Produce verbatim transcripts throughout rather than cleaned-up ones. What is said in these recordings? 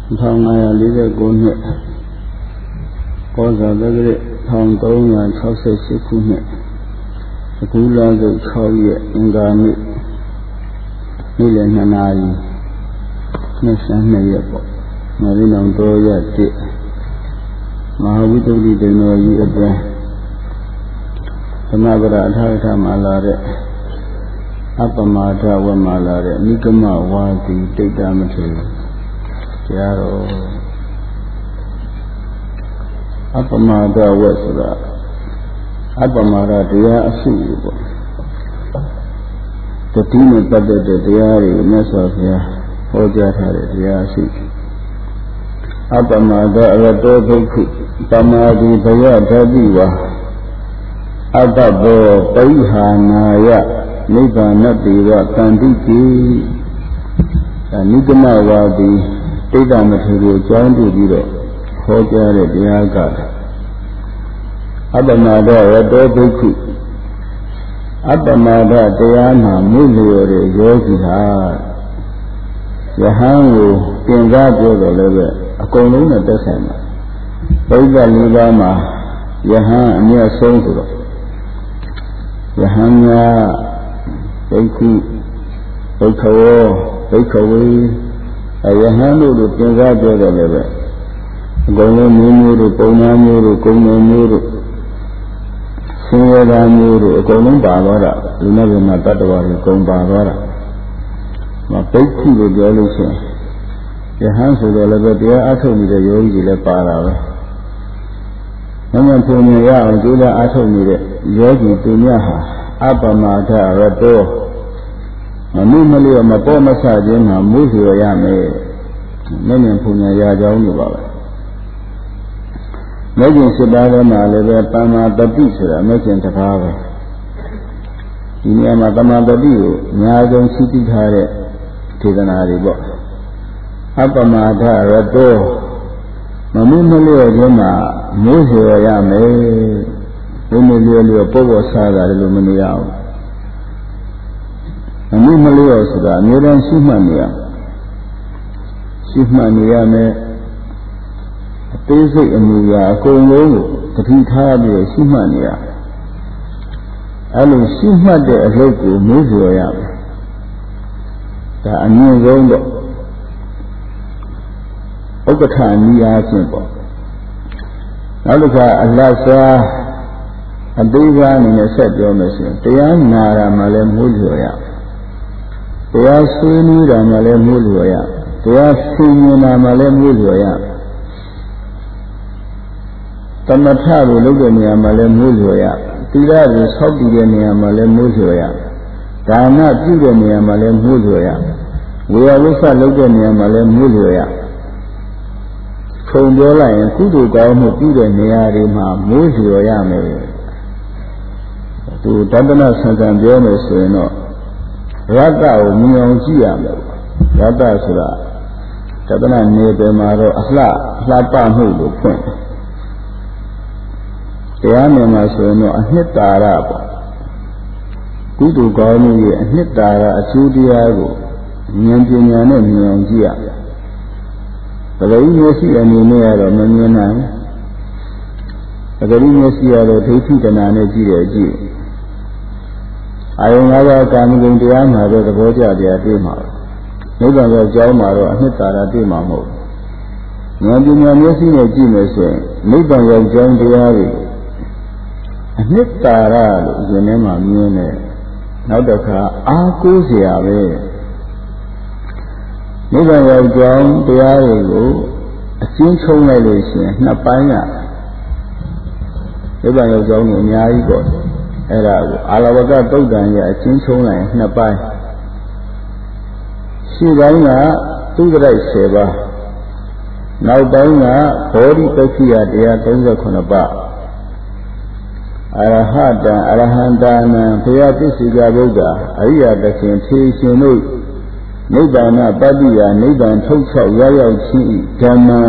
Thằng này lý do của nghệ có giờ tới cái thằng tấu nhà cháu sẽ sẽ của nghệ cú là cái cháu nghệ nga nghệ nghệ là nhà này nó sáng này vậy bộ mà đi nông tôi giờ chị mà họ biết tôi đi từ nơi gì ở đây tham gia cái thay tham mà là đấy Appamada wa mà là đấy Nikama wa thì tây đa mà thôi giá rồi Appamada wa sura Appamadaတရားအစုပေါ့တတိနဲ့ပတ်သက်တဲ့တရားတွေမြတ်စွာဘုရားဟောကြားထားတဲ့တရားအစုAppamadaအရတောဘုက္ခုတမာတိဘယဓာတိဝါအတ္တဘောပိဟာနာယနိဗ္ဗာနတိဝတန္တိတိနိဂမဝါဒီတိဋ္ဌမထေရကိုကြောင်းပြုပြီးတော့ဟောကြားတဲ့တရားကအပ္ပမာဒရတောဘိက္ခုအပ္ပမာဒတရားမှာမွေ့လျော်တဲ့ယောဂီဟာယဟန်ကိုသင်္ကားပြောတော်လည်းပဲအကုန်လုံးနဲ့သက်ဆိုင်တယ်ဘုရားလေးပါးမှာယဟန်အမြတ်ဆုံးဆိုတော့ယဟန်များဘိက္ခုဘိက္ခဝေဘိက္ခဝေအယဟန်တို့လိုသင်္ကားပြောတော်လည်းပဲအကုန်လုံးမျိုးမျိုးတို့ပုံနာမျိုးတို့ကုံနယ်မျိုးတို့ဆင်းရဲတာမျိုးတို့အကုန်လုံးပါသွားတာလူနဲ့ဘယ်မှာတတ္တဝါတွေကုံပါသွားတာမဘိက္ခုလို့ပြောလို့ရှိရင်ယဟန်ဆိုတော့လည်းပဲတရားအထုတ်နေတဲ့ယောဂီတွေလည်းပါတာပဲ။နိုင်ငံပုံမြင်ရအောင်ကြိုးစားအထုတ်နေတဲ့ယောဂီသူများဟာအပ္ပမာဒရတောမနုမလျော်မပေါ်မဆခြင်းမှာမူးလျော်ရမယ်။နိုင်ငံပုံမြင်ရကြောင်းလို့ပါပဲ။နိုင်ငံစစ်သားထဲမှာလည်းပဲတမ္မာတတိဆိုတာနိုင်ငံတစ်ပါးပဲ။ဒီနေရာမှာတမ္မာတတိကိုအများဆုံးရှိသိထားတဲ့ဒေသနာတွေပေါ့။အပ္ပမာဒရတောမနုမလျော်ခြင်းမှာမူးလျော်ရမယ်ဘုံမလျော်လျော်ပေါ်ပေါ်စားတာလည်းမနေရအောင်မနုမလျော်ဆိုတာအများအားရှိမှတ်နေရရှိမှတ်နေရမယ်အသေးစိတ်အမူအရာအကုန်လုံးကိုတတိထားပြီးရှိမှတ်နေရအဲလိုရှိမှတ်တဲ့အလုပ်ကိုမူးလျော်ရမယ်ဒါအမြင့်ဆုံးတော့ဥက္ကဋ္ဌနိယာချင်းပေါ့နောက်တစ်ခါအလတ်စားအသေးစားအနေနဲ့ဆက်ပြောမယ်ဆိုရင်တရားနာတာမှလည်းမူးလျော်ရတရားဆွေးနွေးတာမှလည်းမူးလျော်ရတရားဆင်ញင်တာမှလည်းမူးလျော်ရတမထကိုလုပ်တဲ့နေရာမှာလည်းမူးလျော်ရသီလကိုဆောက်တည်တဲ့နေရာမှာလည်းမူးလျော်ရဒါနပြုတဲ့နေရာမှာလည်းမူးလျော်ရဝေယဝိသလုပ်တဲ့နေရာမှာလည်းမူးလျော်ရခုံပြောလိုက်ရင်ကုသိုလ်ကောင်းမှုပြုတဲ့နေရာတွေမှာမူးလျော်ရမယ်သူတတနာဆံဆံပြောမယ်ဆိုရင်တော့ရတ္တကိုမြင်အောင်ကြည့်ရမယ်ရတ္တဆိုတာတတနာနေတယ်မှာတော့အလှလှပမှုလို့ဖွင့်တရားမြင်မှာဆိုရင်တော့အနှစ်သာရပေါ့ကုသိုလ်ကောင်းမှုရဲ့အနှစ်သာရအကျိုးတရားကိုဉာဏ်ပညာနဲ့မြင်အောင်ကြည့်ရမယ်ပဂရိမျက်စိအနေနဲ့ကတော့မမြင်နိုင်ပဂရိမျက်စိကတော့ဒိဋ္ဌိတဏှာနဲ့ကြည့်တယ်ကြည့်အာယုံ၅ပါးကာမဂုဏ်တရားမှာတော့သဘောကျတရားတွေ့မှာနိဗ္ဗာန်ရဲ့အကြောင်းမှာတော့အနှစ်သာရတွေ့မှာမဟုတ်ဉာဏ်ပညာမျက်စိနဲ့ကြည့်မယ်ဆိုရင်နိဗ္ဗာန်ရဲ့အကြောင်းတရားတွေအနှစ်သာရလို့ဉာဏ်ထဲမှာမြင်တယ်နောက်တစ်ခါအားကိုးเสียပဲနိဗ္ဗာန်ရဲ့အကြောင်းတရားတွေကိုအကျဉ်းချုံလိုက်လို့ရှိရင်နှစ်ပိုင်းကနိဗ္ဗာန်ရဲ့အကြောင်းကိုအများကြီးပေါ့အဲ့ဒါကိုအာလဝကတုတ်တန်ရဲ့အကျဉ်းချုံလိုက်နှစ်ပိုင်းရှင်းပိုင်းကသူ့ကြိုက်ဆယ်ပါးနောက်ပိုင်းကဘောဓိပက္ခိယတရား၃၈ပါးအရဟတံအရဟံတာနံဘုရားပစ္စေကဗုဒ္ဓအရိယသခင်ထေရှင်တို့နိဗ္ဗာန်ပတ္တိယနိဗ္ဗာန်ထုတ်ချောက်ရောက်ရောက်ခြင်းဓမ္မံ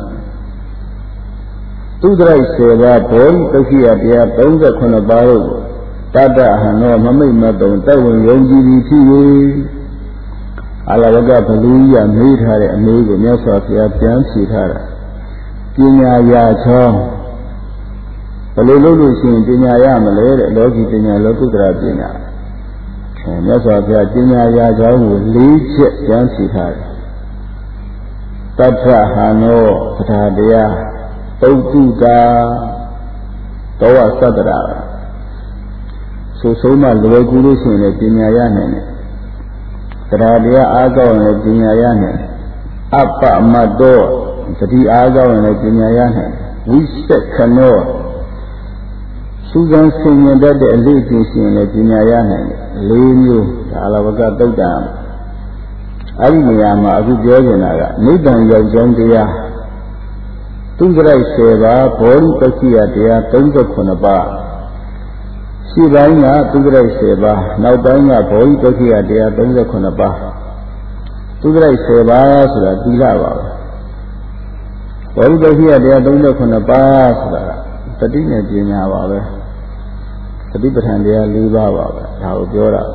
သူတရိုက်ဆယ်ပါးဘောဓိပက္ခိယတရား၃၈ပါးတို့တတ္တဟံသောမမိတ်မတုံတဝင်ယုံကြည်သည်ဖြစ်၍အာလဝကဘလူကြီးကမေးထားတဲ့အမေးကိုမြတ်စွာဘုရားပြန်ဖြေထားတာပညာရာချောင်းဘယ်လိုလုပ်လို့ရှိရင်ပညာရမလဲတဲ့လောကီပညာလောကုတ္တရာပညာအဲမြတ်စွာဘုရားပညာရာချောင်းကို၄ချက်ပြန်ဖြေထားတယ်တတ္ထဟာနောပဋ္ဌာတရားသုတ်တုတာတောဝသတ္တရာဆိုဆုံးမလွယ်ကူလို့ရှိရင်လည်းပညာရနိုင်တယ်တရားတရားအားကောင်းရင်ပညာရနိုင်တယ်အပ္ပမတ္တောသတိအားကောင်းရင်ပညာရနိုင်တယ်ဝိသက္ခနောစူးစမ်းဆင်ခြင်တတ်တဲ့အလေးအကျင့်ရှင်လည်းပညာရနိုင်တယ်လေးမျိုးဒါအလဝကသုတ်တံအဲ့ဒီနေရာမှာအခုပြောနေတာကနိဗ္ဗာန်ရောက်ကြောင်းတရားသူကြိုက်ဆယ်ပါးဘောဓိပက္ခိယတရား၃၇ပါးရှိပိုင်းကသူကြိုက်ဆယ်ပါးနောက်ပိုင်းကဘောဓိပက္ခိယတရား၃၇ပါးသူကြိုက်ဆယ်ပါးဆိုတာသီလပါပဲဘောဓိပက္ခိယတရား၃၇ပါးဆိုတာတတိနဲ့ပညာပါပဲသတိပဋ္ဌာန်တရား၄ပါးပါပဲဒါကိုပြောတာ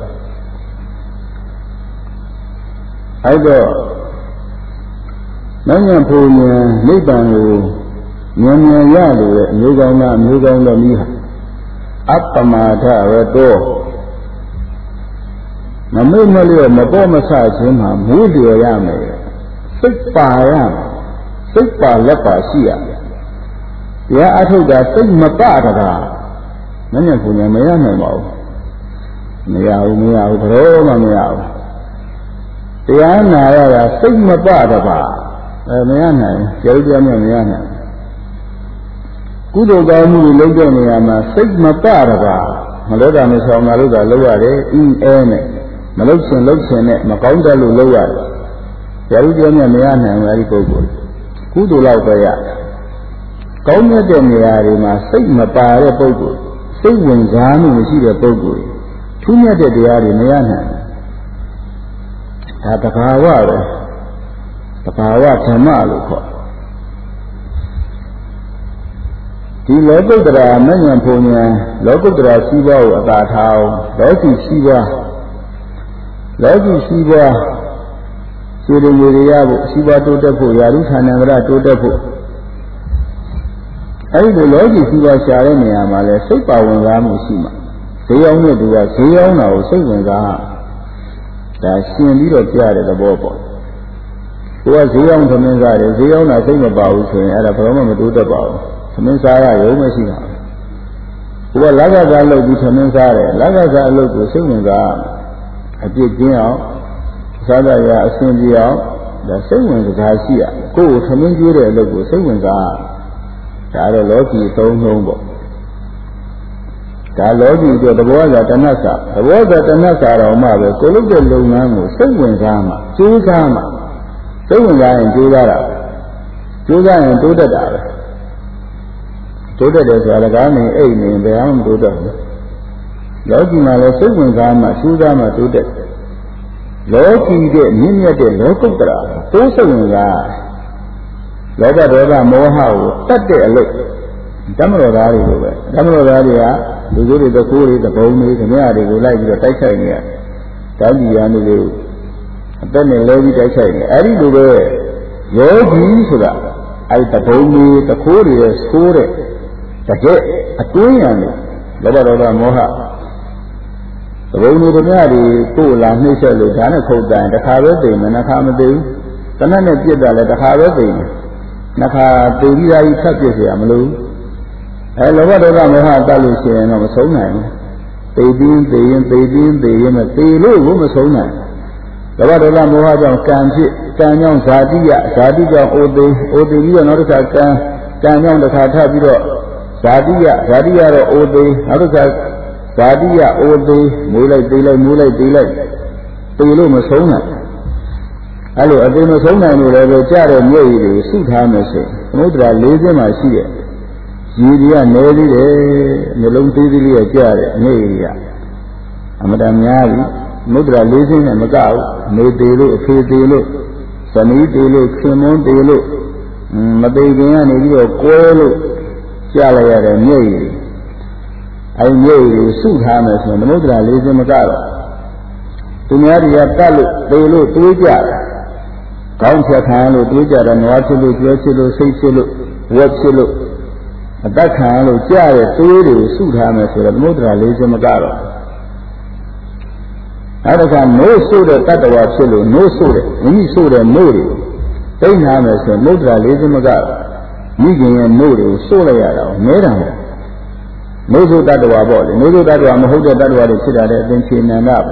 အဲ့တော့မဉ္ဇဉ်ဘုံဉာဏ်နိဗ္ဗာန်ကိုဉာဏ်ဉာဏ်ရလို့အမျိုးကောင်းလားအမျိုးကောင်းတော့မိဟာအပ္ပမာဒရတောမမေ့မလျော့မပေါ်မဆခြင်းမှာမူးလျော်ရမယ်စိတ်ပါရစိတ်ပါလက်ပါရှိရတရားအထုတ်တာစိတ်မပတကားမဉ္ဇဉ်ဘုံဉာဏ်မရနိုင်ပါဘူးမရဘူးမရဘူးဘယ်တော့မှမရဘူးတရားနာရတာစိတ်မပတပါအဲမရနိုင်ကျေဥတရားမရနိုင်ကုသိုလ်ကောင်းမှုတွေလုပ်တဲ့နေရာမှာစိတ်မပတပါမလို့တာမဆောင်တာလို့ကလုပ်ရတယ်အင်းအဲနဲ့မလုပ်ချင်လုပ်ချင်နဲ့မကောင်းတဲ့လို့လုပ်ရတယ်ကျေဥတရားမရနိုင်ဘူးအဲဒီပုဂ္ဂိုလ်ကုသိုလ်လောက်ပဲရကောင်းတဲ့နေရာတွေမှာစိတ်မပါတဲ့ပုဂ္ဂိုလ်စိတ်ဝင်စားမှုမရှိတဲ့ပုဂ္ဂိုလ်ထူးမြတ်တဲ့တရားတွေမရနိုင်ဒါတဘာဝပဲတဘာဝဓမ္မလို့ခေါ်ဒီလောကုတ္တရာမဉ္ဇဉ်ဘုံဉာဏ်လောကုတ္တရာရှိပါကိုအသာထားအောင်လောကီရှိပါလောကီရှိပါခြေရည်ရည်ရဖို့ရှိပါတိုးတက်ဖို့ယာရုဌာနန္တရတိုးတက်ဖို့အဲဒီလိုလောကီရှိပါရှာတဲ့နေရာမှာလဲစိတ်ပါဝင်စားမှုရှိမှာဈေးရောက်တဲ့သူကဈေးရောက်တာကိုစိတ်ဝင်စားဒါရှင်ပြီးတော့ကြားတဲ့သဘောပေါ့ကိုကဈေးအောင်သမင်းစားတယ်ဈေးအောင်တာစိတ်မပါဘူးဆိုရင်အဲ့ဒါဘယ်တော့မှမတိုးတက်ပါဘူးသမင်းစားရရုံမရှိတာကိုကလက်ကစားလုပ်ပြီးသမင်းစားတယ်လက်ကစားအလုပ်ကိုစိတ်ဝင်စားအပြစ်ကျင်းအောင်စားရရအဆင်ပြေအောင်ဒါစိတ်ဝင်စားရှိရကိုယ်ကိုသမင်းကျွေးတဲ့အလုပ်ကိုစိတ်ဝင်စားဒါတော့လောကီသုံးလုံးပေါ့ဒါလောကီဆိုတဘောကတဏှတ်စာတဘောကတဏှတ်စာတော်မှပဲကိုလုပ်တဲ့လုပ်ငန်းကိုစိတ်ဝင်စားမှကျိုးစားမှစိတ်ဝင်စားရင်ကျိုးစားတာကျိုးစားရင်တိုးတက်တာပဲတိုးတက်တယ်ဆိုတာကလည်းအိတ်နေဘယ်မှမတိုးတက်ဘူးလောကီမှာလည်းစိတ်ဝင်စားမှကျိုးစားမှတိုးတက်လောကီတဲ့မြင့်မြတ်တဲ့လောကုတ္တရာတိုးစိတ်ဝင်စားလောဘဒေါသမောဟကိုတတ်တဲ့အလုပ်ဓမ္မတော်သားတွေလိုပဲဓမ္မတော်သားတွေကလူတွေတကူတွေတပုံတွေဓမြတွေကိုလိုက်ပြီးတော့တိုက်ခိုက်နေရတောင်းကြီးရနေလို့အသက်နဲ့လဲပြီးတိုက်ခိုက်နေအဲ့ဒီလိုပဲယောဂီဆိုတာအဲ့တပုံတွေတကူတွေဆိုးတဲ့တကယ်အတွင်းရံနေလောဘဒေါသမောဟတပုံတွေဓမြတွေကိုလာနှိမ့်ဆက်လို့ဒါနဲ့ခုတ်တယ်တခါပဲသိမယ်နှခါမသိဘူးတနတ်နဲ့ပြစ်တာလည်းတခါပဲသိမယ်နှခါသိပြီးသားကြီးဖတ်ပြစ်เสียမလို့အဲလောဘဒေါသမောဟတတ်လို့ရှိရင်တော့မဆုံးနိုင်ဘူးသိပြီးသိရင်သိပြီးသိရင်မသိလို့ကိုမဆုံးနိုင်လောဘဒေါသမောဟကြောင့်ကံဖြစ်ကံကြောင့်ဇာတိယဇာတိကြောင့်အိုသိအိုသိပြီးတော့နောက်တစ်ခါကံကံကြောင့်တစ်ခါထပ်ပြီးတော့ဇာတိယဇာတိယတော့အိုသိနောက်တစ်ခါဇာတိယအိုသိမွေးလိုက်သိလိုက်မွေးလိုက်သိလိုက်သိလို့မဆုံးနိုင်အဲလိုအသိမဆုံးနိုင်လို့လည်းပဲကြားတဲ့မြို့ကြီးတွေစုထားမယ်ဆိုသမုဒ္ဒရာ၄စင်းမှရှိတဲ့ရည်ကြီးကနေသေးတယ်မျိုးလုံးသေးသေးလေးကကြားတယ်အနေကြီးကအမတန်များပြီမုဒ္ဒရာ၄စင်းနဲ့မကဘူးနေသေးလို့အဖေသေးလို့ဇနီးသေးလို့ခင်မွန်းသေးလို့မသေးခင်ကနေပြီးတော့ကွဲလို့ကြားလိုက်ရတဲ့မြို့ကြီးအဲမြို့ကြီးစုထားမယ်ဆိုရင်မုဒ္ဒရာ၄စင်းမကတော့သူများတွေကတတ်လို့သေလို့တွေးကြတယ်ကောင်းချက်ခံလို့တွေးကြတယ်နွားဖြစ်လို့ပြောဖြစ်လို့စိတ်ဖြစ်လို့ဝက်ဖြစ်လို့အတတ်ခံလို့ကြားတဲ့တွေးတွေကိုစုထားမယ်ဆိုတော့သမုဒ္ဒရာလေးစမကတော့အဲ့ဒါကနိုးဆိုးတဲ့တတ္တဝါဖြစ်လို့နိုးဆိုးတဲ့မိမိဆိုးတဲ့နိုးတွေတိတ်နာမယ်ဆိုရင်မုဒ္ဒရာလေးစမကမိခင်ရဲ့နိုးတွေကိုဆိုးလိုက်ရတာမဲတာပေါ့နိုးဆိုးတတ္တဝါပေါ့လေနိုးဆိုးတတ္တဝါမဟုတ်တဲ့တတ္တဝါတွေဖြစ်တာတဲ့အသင်္ချေနန္ဒဒါ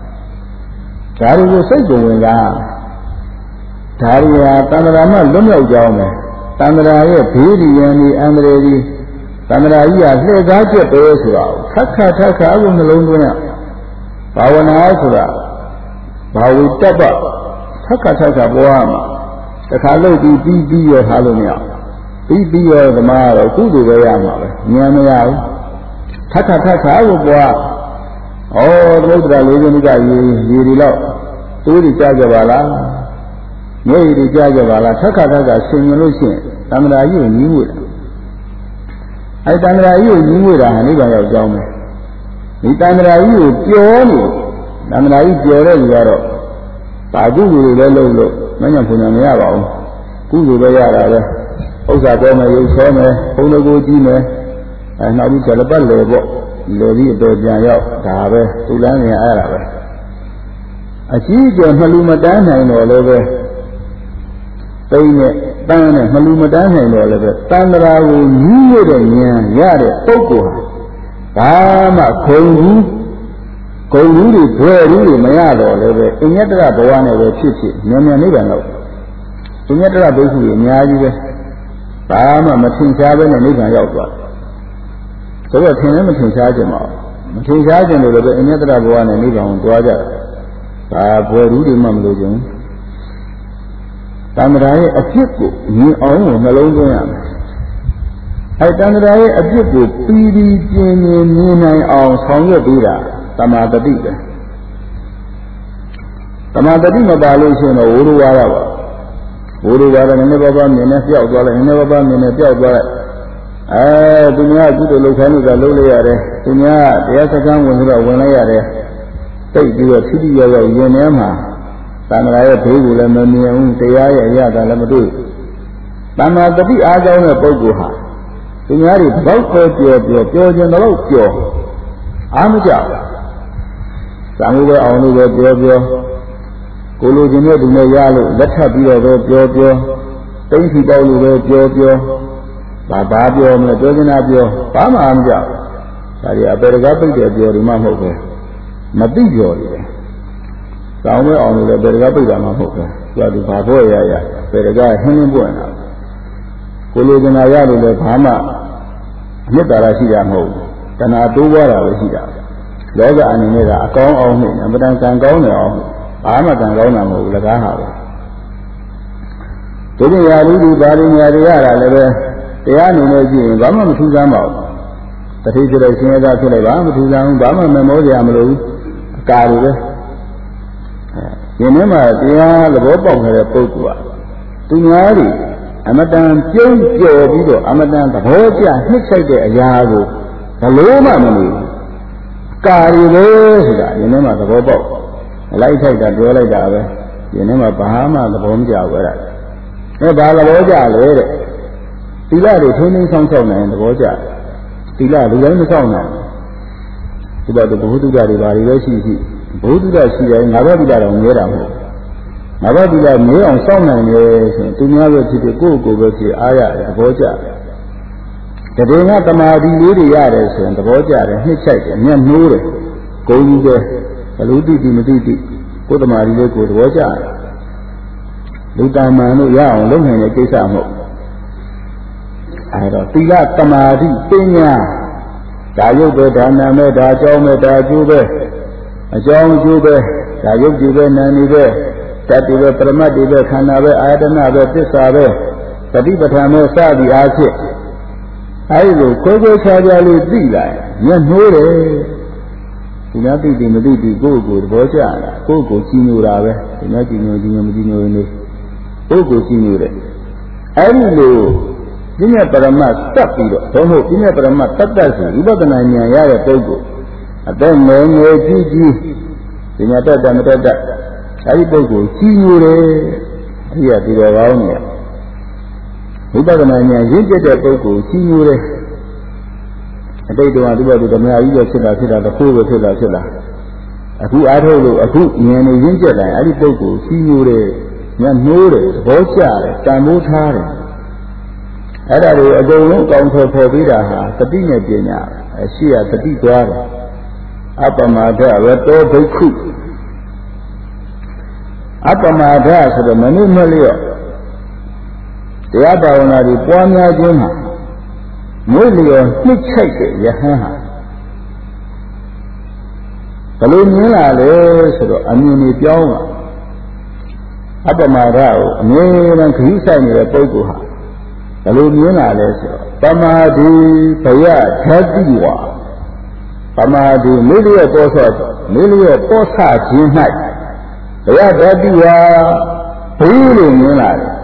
တွေကိုစိတ်ကိုဝင်လာဒါရီဟာတန္တရာမှလွတ်မြောက်ကြောင်းပဲတန္တရာရဲ့ဘေးဒီရန်ဒီအန္တရာယ်ကြီးတန္တရာကြီးကလှည့်ကားချက်ပဲဆိုတာထက်ခါထက်ခါအခုနှလုံးသွင်းရဘာဝနာဆိုတာဘာဝိတ္တပထက်ခါထက်ခါပွားမှာတခါလို့ပြီးပြီးပြီးရထားလို့မရပြီးပြီးရသမားတော့ကုသိုလ်ပဲရမှာပဲဉာဏ်မရဘူးထက်ခါထက်ခါကိုပွားဩသုဒ္ဓရာလေးခုကရေရေဒီတော့တိုးတွေကြားကြပါလားမြေတွေကြားကြပါလားထက်ခါထက်ခါဆင်မြင်လို့ရှိရင်တန္တရာကြီးကိုညီးငွေ့တယ်အဲတန္တရာကြီးကိုညီးငွေ့တာဟာနိဗ္ဗာန်ရောက်ကြောင်းပဲဒီတန္တရာကြီးကိုပျော်လို့တန္တရာကြီးပျော်တဲ့လူကတော့ဘာကုသိုလ်တွေလည်းလုပ်လို့မညံ့ဖွညာမရပါဘူးကုသိုလ်ပဲရတာပဲဥစ္စာပေါ်မယ်ရုပ်ဆွဲမယ်ဘုံတော်ကိုကြည့်မယ်အဲနောက်ပြီးဇလပတ်လေပေါ့လေပြီးအတော်ပြန်ရောက်ဒါပဲသူလမ်းနေအဲ့ဒါပဲအကြီးကျယ်မလူမတန်းနိုင်တော့လည်းပဲသိနဲ့တန်းနဲ့မလူမတန်းနိုင်တော့လည်းပဲတန္တရာကိုညီးရတဲ့ဉာဏ်ရတဲ့ပုဂ္ဂိုလ်ဟာဘာမှခုံဘူးခုံဘူးတွေဘွယ်ဘူးတွေမရတော့လည်းပဲအညတရဘဝနဲ့ပဲဖြစ်ဖြစ်မြန်မြန်နိဗ္ဗာန်တော့အညတရဘုရားကြီးအများကြီးပဲဘာမှမထင်ရှားပဲနဲ့နိဗ္ဗာန်ရောက်သွားဆိုတော့ထင်လည်းမထင်ရှားကြမှာမထင်ရှားကြလို့လည်းအညတရဘဝနဲ့နိဗ္ဗာန်ကိုတွားကြတယ်ဘာဘွယ်ဘူးတွေမှမလို့ခြင်းတမ္မာရဲ့အဖြစ်ကိုမြင်အောင်ကိုနှလုံးသွင်းရမယ်အဲတန်ត្រာရဲ့အပြစ်ကိုပြီးပြီးပြင်းပြင်းမြင်နိုင်အောင်ဆောင်ရွက်ပေးတာသမာဓိပဲသမာဓိမပါလို့ရှိရင်တော့ဝိရဝါဒပါဝိရဝါဒနည်းနည်းပါးပါးမြင်နေပြောက်သွားလိုက်နည်းနည်းပါးပါးမြင်နေပြောက်သွားလိုက်အဲသူများကုသိုလ်လုပ်ခိုင်းလို့ကလုပ်လိုက်ရတယ်သူများတရားစခန်းဝင်လို့ဝင်လိုက်ရတယ်တိတ်ပြီးတော့ထိတိရောက်ရောက်ရင်ထဲမှာသံဃာရဲ့ဘေးကိုလည်းမမြင်ဘူးတရားရဲ့အရာလည်းမတွေ့သမာဓိအားကြောင်းတဲ့ပုဂ္ဂိုလ်ဟာသူများတွေတော့ပဲပြောပြောပြောခြင်းတော့ပြောအားမကြဘူး။သံဃာရဲ့အောင်လို့ပဲပြောပြောကိုလိုချင်တဲ့သူနဲ့ရလို့လက်ထပ်ပြီးတော့ပဲပြောပြောတိမ့်စီပေါက်လို့ပဲပြောပြောဘာဘာပြောမလဲပြောချင်တာပြောဘာမှအားမကြဘူး။ဒါတွေအပေတကားပိတ်တယ်ပြောဒီမှမဟုတ်ပဲမသိပြောတယ်။တောင်းမဲ့အောင်လို့လည်းပေတကားပိတ်တာမှမဟုတ်ပဲ။သူကဒီဘာဖို့ရရပေတကားဟင်းဟင်းပွင့်တာကိုလိုချင်တာရလို့လည်းဘာမှအနှစ်သာရရှိတာမဟုတ်ဘူး။တဏှာတိုးပွားတာပဲရှိတာ။လောကအနေနဲ့ကအကောင်းအောင်နဲ့အမှန်တန်ကံကောင်းတယ်အောင်ဘာမှကံကောင်းတာမဟုတ်ဘူးလကားဟာပဲ။ဒီလိုရာလူလူပါရမီတွေရတာလည်းပဲတရားအနေနဲ့ကြည့်ရင်ဘာမှမထူးဆန်းပါဘူး။တတိကျတဲ့ရှင်ရသားဖြစ်လိုက်ဘာမှမထူးဆန်းဘူးဘာမှမမောစရာမလိုဘူး။အကာတွေပဲ။ဒီနေ့မှာတရားသဘောပေါက်နေတဲ့ပုဂ္ဂိုလ်ကသူများတွေအမတန်ပြုံးကျော်ပြီးတော့အမတန်သဘောကျနှစ်ချိုက်တဲ့အရာကိုဘလို့မှမလို့ကာရီပဲဆိုတာဒီနေ့မှသဘောပေါက်လိုက်ထိုက်တာပြောလိုက်တာပဲဒီနေ့မှဘာမှသဘောမကျဘူးအဲ့ဒါအဲဘာသဘောကျလဲတဲ့သီလတွေထိန်းသိမ်းဆောင်ဆောင်နိုင်သဘောကျသီလလူတိုင်းမဆောင်နိုင်ဒီတော့ဘုဟုတုဒ္ဒတွေဘာတွေပဲရှိရှိဘုဟုတုဒ္ဒရှိတယ်ငါဘသီလတော့မြဲတာမဟုတ်ငါဘသီလမြဲအောင်စောင့်နိုင်တယ်ဆိုရင်သူများပဲဖြစ်ဖြစ်ကိုယ့်ကိုယ်ပဲဖြစ်အားရတယ်သဘောကျတယ်တကယ်ကတမာတိလေးတွေရတယ်ဆိုရင်သဘောကျတယ်နှစ်ချိုက်တယ်မျက်နှိုးတယ်ဂုံကြီးပဲဘလူတိတိမတိတိကိုယ်တမာတိလေးကိုသဘောကျတယ်လူတမန်တို့ရအောင်လုပ်နိုင်တဲ့ကိစ္စမဟုတ်အဲတော့သီလတမာတိပညာဒါရုပ်ပဲဒါနာပဲဒါအကြောင်းပဲဒါအကျိုးပဲအကြောင်းအကျိုးပဲဒါရုပ်ကြည့်ပဲနာနေပဲတတိပဲပရမတ်တိပဲခန္ဓာပဲအာယတနာပဲသစ္စာပဲတတိပဋ္ဌာန်ပဲစသည်အားဖြင့်အဲဒီလိုကိုယ်ကိုယ်ခြားခြားလေးသိလာမျက်နှိုးတယ်ဒီလားသိသိမသိသိကိုယ့်ကိုယ်သဘောကျတာကိုယ့်ကိုယ်ကြည်ညိုတာပဲဒီလားကြည်ညိုကြည်ညိုမကြည်ညိုနေကိုယ့်ကိုယ်ကြည်ညိုတယ်အဲဒီလိုပြည့်ညက်ပရမတ်တက်ပြီးတော့ဘုံဟုတ်ပြည့်ညက်ပရမတ်တက်တက်ဆိုဝိပဿနာဉာဏ်ရတဲ့ပုဂ္ဂိုလ်အသက်ငယ်ငယ်ကြီးကြီးတဒီညာတက်တယ်မတက်တက်အဲဒီပုဂ္ဂိုလ်ကြီးညိုတယ်အရိယာဒီတော်ကောင်းနေဝိပဿနာဉာဏ်ရင့်ကျက်တဲ့ပုဂ္ဂိုလ်ကြီးညိုတယ်အတိတ်တော်ကဒီဘက်ဒီဓမ္မကြီးပဲဖြစ်တာဖြစ်တာတစ်ခုပဲဖြစ်တာဖြစ်လာအခုအားထုတ်လို့အခုဉာဏ်နဲ့ရင့်ကျက်တယ်အဲဒီပုဂ္ဂိုလ်ကြီးညိုတယ်ညနိုးတယ်သဘောကျတယ်တန်ဖိုးထားတယ်အဲ့ဒါတွေအကုန်လုံးကောင်းဖော်ဖော်ပြီးတာဟာသတိနဲ့ပညာအရှိရသတိသွားတယ်အပမဒဝတ္တောဒုက္ခုအပမဒဆိုတော့မနစ်မလျော့တရားဘာဝနာတွေပွားများခြင်းမှာမွေးလျော်နှိမ့်ချိုက်တဲ့ယဟန်ဟာဘယ်လိုမြင်လာလဲဆိုတော့အမြင်ကြီးပြောင်းလာအပမဒကိုအမြဲတမ်းခရီးဆိုင်နေတဲ့ပုဂ္ဂိုလ်ဟာဘယ်လိုမြင်လာလဲဆိုတော့ပမာတိဘယဓာတိဝါပမာတိမိလျော့ပေါ်ဆော့မိလျော့ပေါ်ဆခြင်း၌ဘယဓာတိဝါဘီးလို့မြင်လာတယ်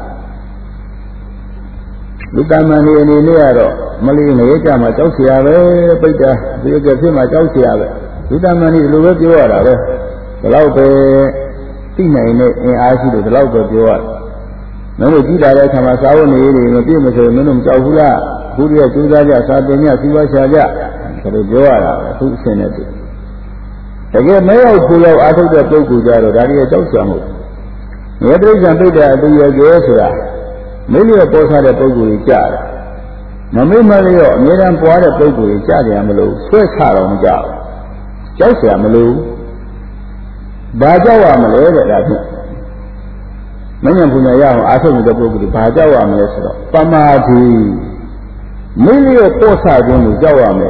လူတမန်တွေအနေနဲ့ကတော့မလီနေကြမှာကြောက်เสียပဲပိတ်တာဒီကဖြစ်မှာကြောက်เสียပဲလူတမန်တွေဒီလိုပဲပြောရတာပဲဒီလောက်ပဲသိနိုင်တဲ့အင်အားရှိလို့ဒီလောက်ပဲပြောရမင်းတို့ကြည့်လာတဲ့အခါမှာစာဝတ်နေတွေမပြည့်မစုံမင်းတို့မကြောက်ဘူးလားဘုရားကျိုးစားကြစာပင်ညစီဝါရှာကြဒါလိုပြောရတာအခုအရှင်းနဲ့တည်းတကယ်မရောက်ဘူးရောက်အားထုတ်တဲ့ပုဂ္ဂိုလ်ကြတော့ဒါတွေကြောက်ကြမှုငယ်တိစ္ဆာန်ပိတ်တဲ့အတူရဲ့ကျဲဆိုတာမိလျော့ပေါ်စားတဲ့ပုဂ္ဂိုလ်ကြီးကြားတယ်မမိမလျော့အမြဲတမ်းပွားတဲ့ပုဂ္ဂိုလ်ကြီးကြားတယ်မလို့ဆွဲချတော့မကြောက်ကြောက်เสียမလို့ဘာကြောက်ရမလဲတဲ့ဒါဖြစ်မဉ္ဇဉ်ပညာရအောင်အားထုတ်နေတဲ့ပုဂ္ဂိုလ်ကြီးဘာကြောက်ရမလဲဆိုတော့ပမာတိမိလျော့ပေါ်စားခြင်းကိုကြောက်ရမယ်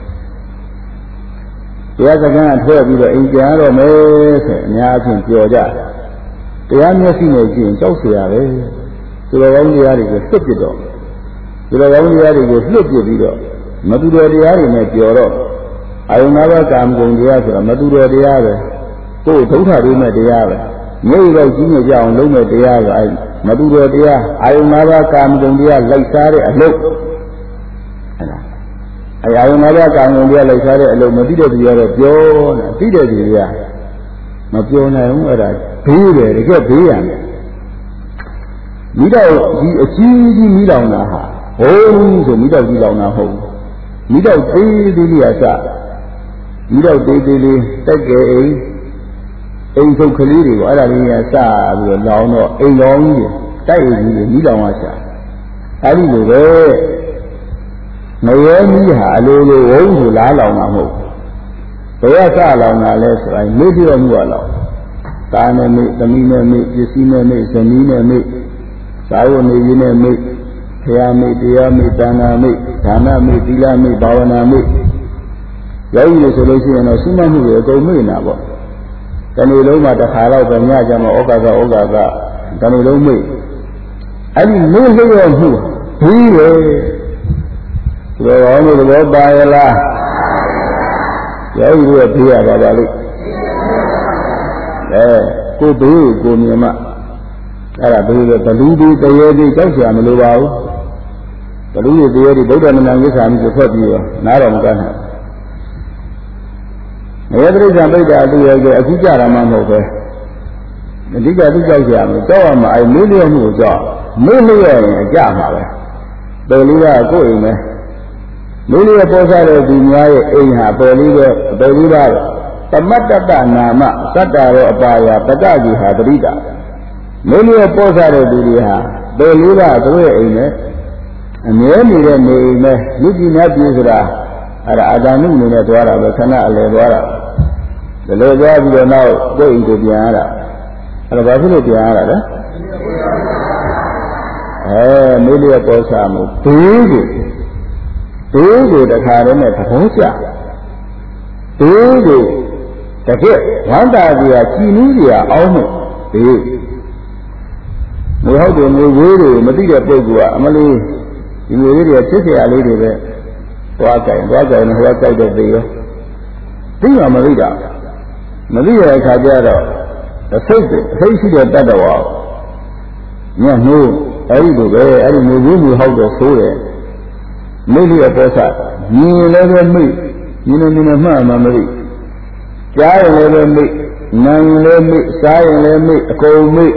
တရားစကားထွက်ပြီးတော့အိမ်ပြန်တော့မယ်ဆိုအများအပြားပြောကြတရားမျက်စိနဲ့ကြည့်ရင်ကြောက်เสียပဲသူတော်ကောင်းတရားတွေကိုလွတ်ပြတော့သူတော်ကောင်းတရားတွေကိုလွတ်ပြပြီးတော့မတူတော်တရားတွေနဲ့ပြောတော့အာယုနာဘကာမဂုဏ်တရားဆိုတာမတူတော်တရားပဲကိုယ်ဒုက္ခတွေမဲ့တရားပဲမြေရောက်ကြီးနေကြအောင်လုံးမဲ့တရားပဲအဲမတူတော်တရားအာယုနာဘကာမဂုဏ်တရားလိုက်စားတဲ့အလုပ်ဟဲ့လားအဲအာယုနာဘကာမဂုဏ်တရားလိုက်စားတဲ့အလုပ်မသိတဲ့သူကတော့ပြောတယ်သိတဲ့သူတွေကမပြောနိုင်ဘူးအဲ့ဒါဘေးတယ်တကယ်ဘေးရမယ်မိတော့ဒီအကြီးကြီးမိလောင်တာဟာဘုံဆိုမိတော့ကြီးလောင်တာဟုတ်မိတော့သေးသေးလေးကစမိတော့သေးသေးလေးတက်ကဲအိမ်အိမ်ထုတ်ကလေးတွေကိုအဲ့ဒါလေးကစပြီးတော့လောင်တော့အိမ်လောင်ကြီးတိုက်အိမ်ကြီးတွေမိလောင်သွားရှာအဲ့ဒီလိုပဲမရဲမိဟာအလိုလိုဝုန်းဆိုလားလောင်တာမဟုတ်ဘယ်ကစလောင်တာလဲဆိုရင်မိပြောမှုကလောင်တာနဲ့မိသမီးနဲ့မိပစ္စည်းနဲ့မိဇနီးနဲ့မိသာဝနေရင်းနဲ့မိခရာမိတရားမိတဏ္ဍာမိဒါနမိသီလမိဘာဝနာမိယောဂီတွေဆိုလို့ရှိရင်တော့ရှိမှတ်မှုတွေအကုန်မိနေတာပေါ့တဏှိလုံးမှာတစ်ခါတော့ပဲညကြမှာဩကာသဩကာသတဏှိလုံးမိအဲ့ဒီမိလျော့မှုပြီးတယ်ဒီလိုကောင်းလို့သဘောပါရလားယောဂီတွေပြေးရပါပါလိမ့်အဲကိုဘေးကိုမြင်မှအဲ့ဒါဘယ်လိုဘလူတွေတရေတွေကြောက်ကြမလို့ပါဘူးဘလူတွေတရေတွေဗုဒ္ဓနာမဝိသမိကိုထွက်ပြီးတော့နားတော်မကန်းနဲ့ငရေတိစ္ဆာပိဋ္ဌာသူရဲ့အခုကြတာမှမဟုတ်ပဲအဓိကသူကြောက်ကြမယ်ကြောက်ရမှာအဲမေးလျော့မှုကိုကြောက်မေးလျော့ရင်အကြမှာပဲတော်လေးကကိုယ့်အိမ်ပဲမေးလျော့ပေါ်စားတဲ့သူများရဲ့အိမ်ဟာတော်လေးပဲတော်လေးပါသမတ္တတနာမသတ္တရောအပါယပတ္တကြီးဟာတတိတာမင်းတို့ပေါ်စားတဲ့သူတွေဟာတော်လေးပါသူရဲ့အိမ်နဲ့အမြဲနေတဲ့နေအိမ်နဲ့လူကြီးများပြည်ဆိုတာအဲ့ဒါအာဇာနုအနေနဲ့သွားတာပဲခဏအလယ်သွားတာဒီလိုသွားပြီးတော့နောက်ကိုယ့်အိမ်ကိုပြန်ရတာအဲ့ဒါဘာဖြစ်လို့ပြန်ရတာလဲအဲမင်းတို့ပေါ်စားမှုဘေးကိုဘေးကိုတခါတည်းနဲ့သဘောကျဘေးကိုတကယ်ဝမ်းသာကြီးကကြည်နူးကြီးအောင်လို့ဘေးမဟုတ်တယ်မျိုးဝေးတွေမသိတဲ့ပုဂ္ဂိုလ်ကအမလေးဒီမျိုးလေးတွေဖြစ်เสียလေးတွေပဲသွားကြိုင်သွားကြိုင်နဲ့ဟိုကကြိုက်တဲ့သေးရောသိမှမသိတာမသိတဲ့အခါကျတော့အစိတ်အစိတ်ရှိတဲ့တတ်တော်ညနှိုးအဲ့ဒီလိုပဲအဲ့ဒီမျိုးဝေးမျိုးဟောက်တော့ဆိုးတယ်မိလျော့ပေါ်စားမြင်လည်းပဲမိမြင်နေနေမှမှမသိကြားရင်လည်းပဲမိ nang le mi sai le mi ko mi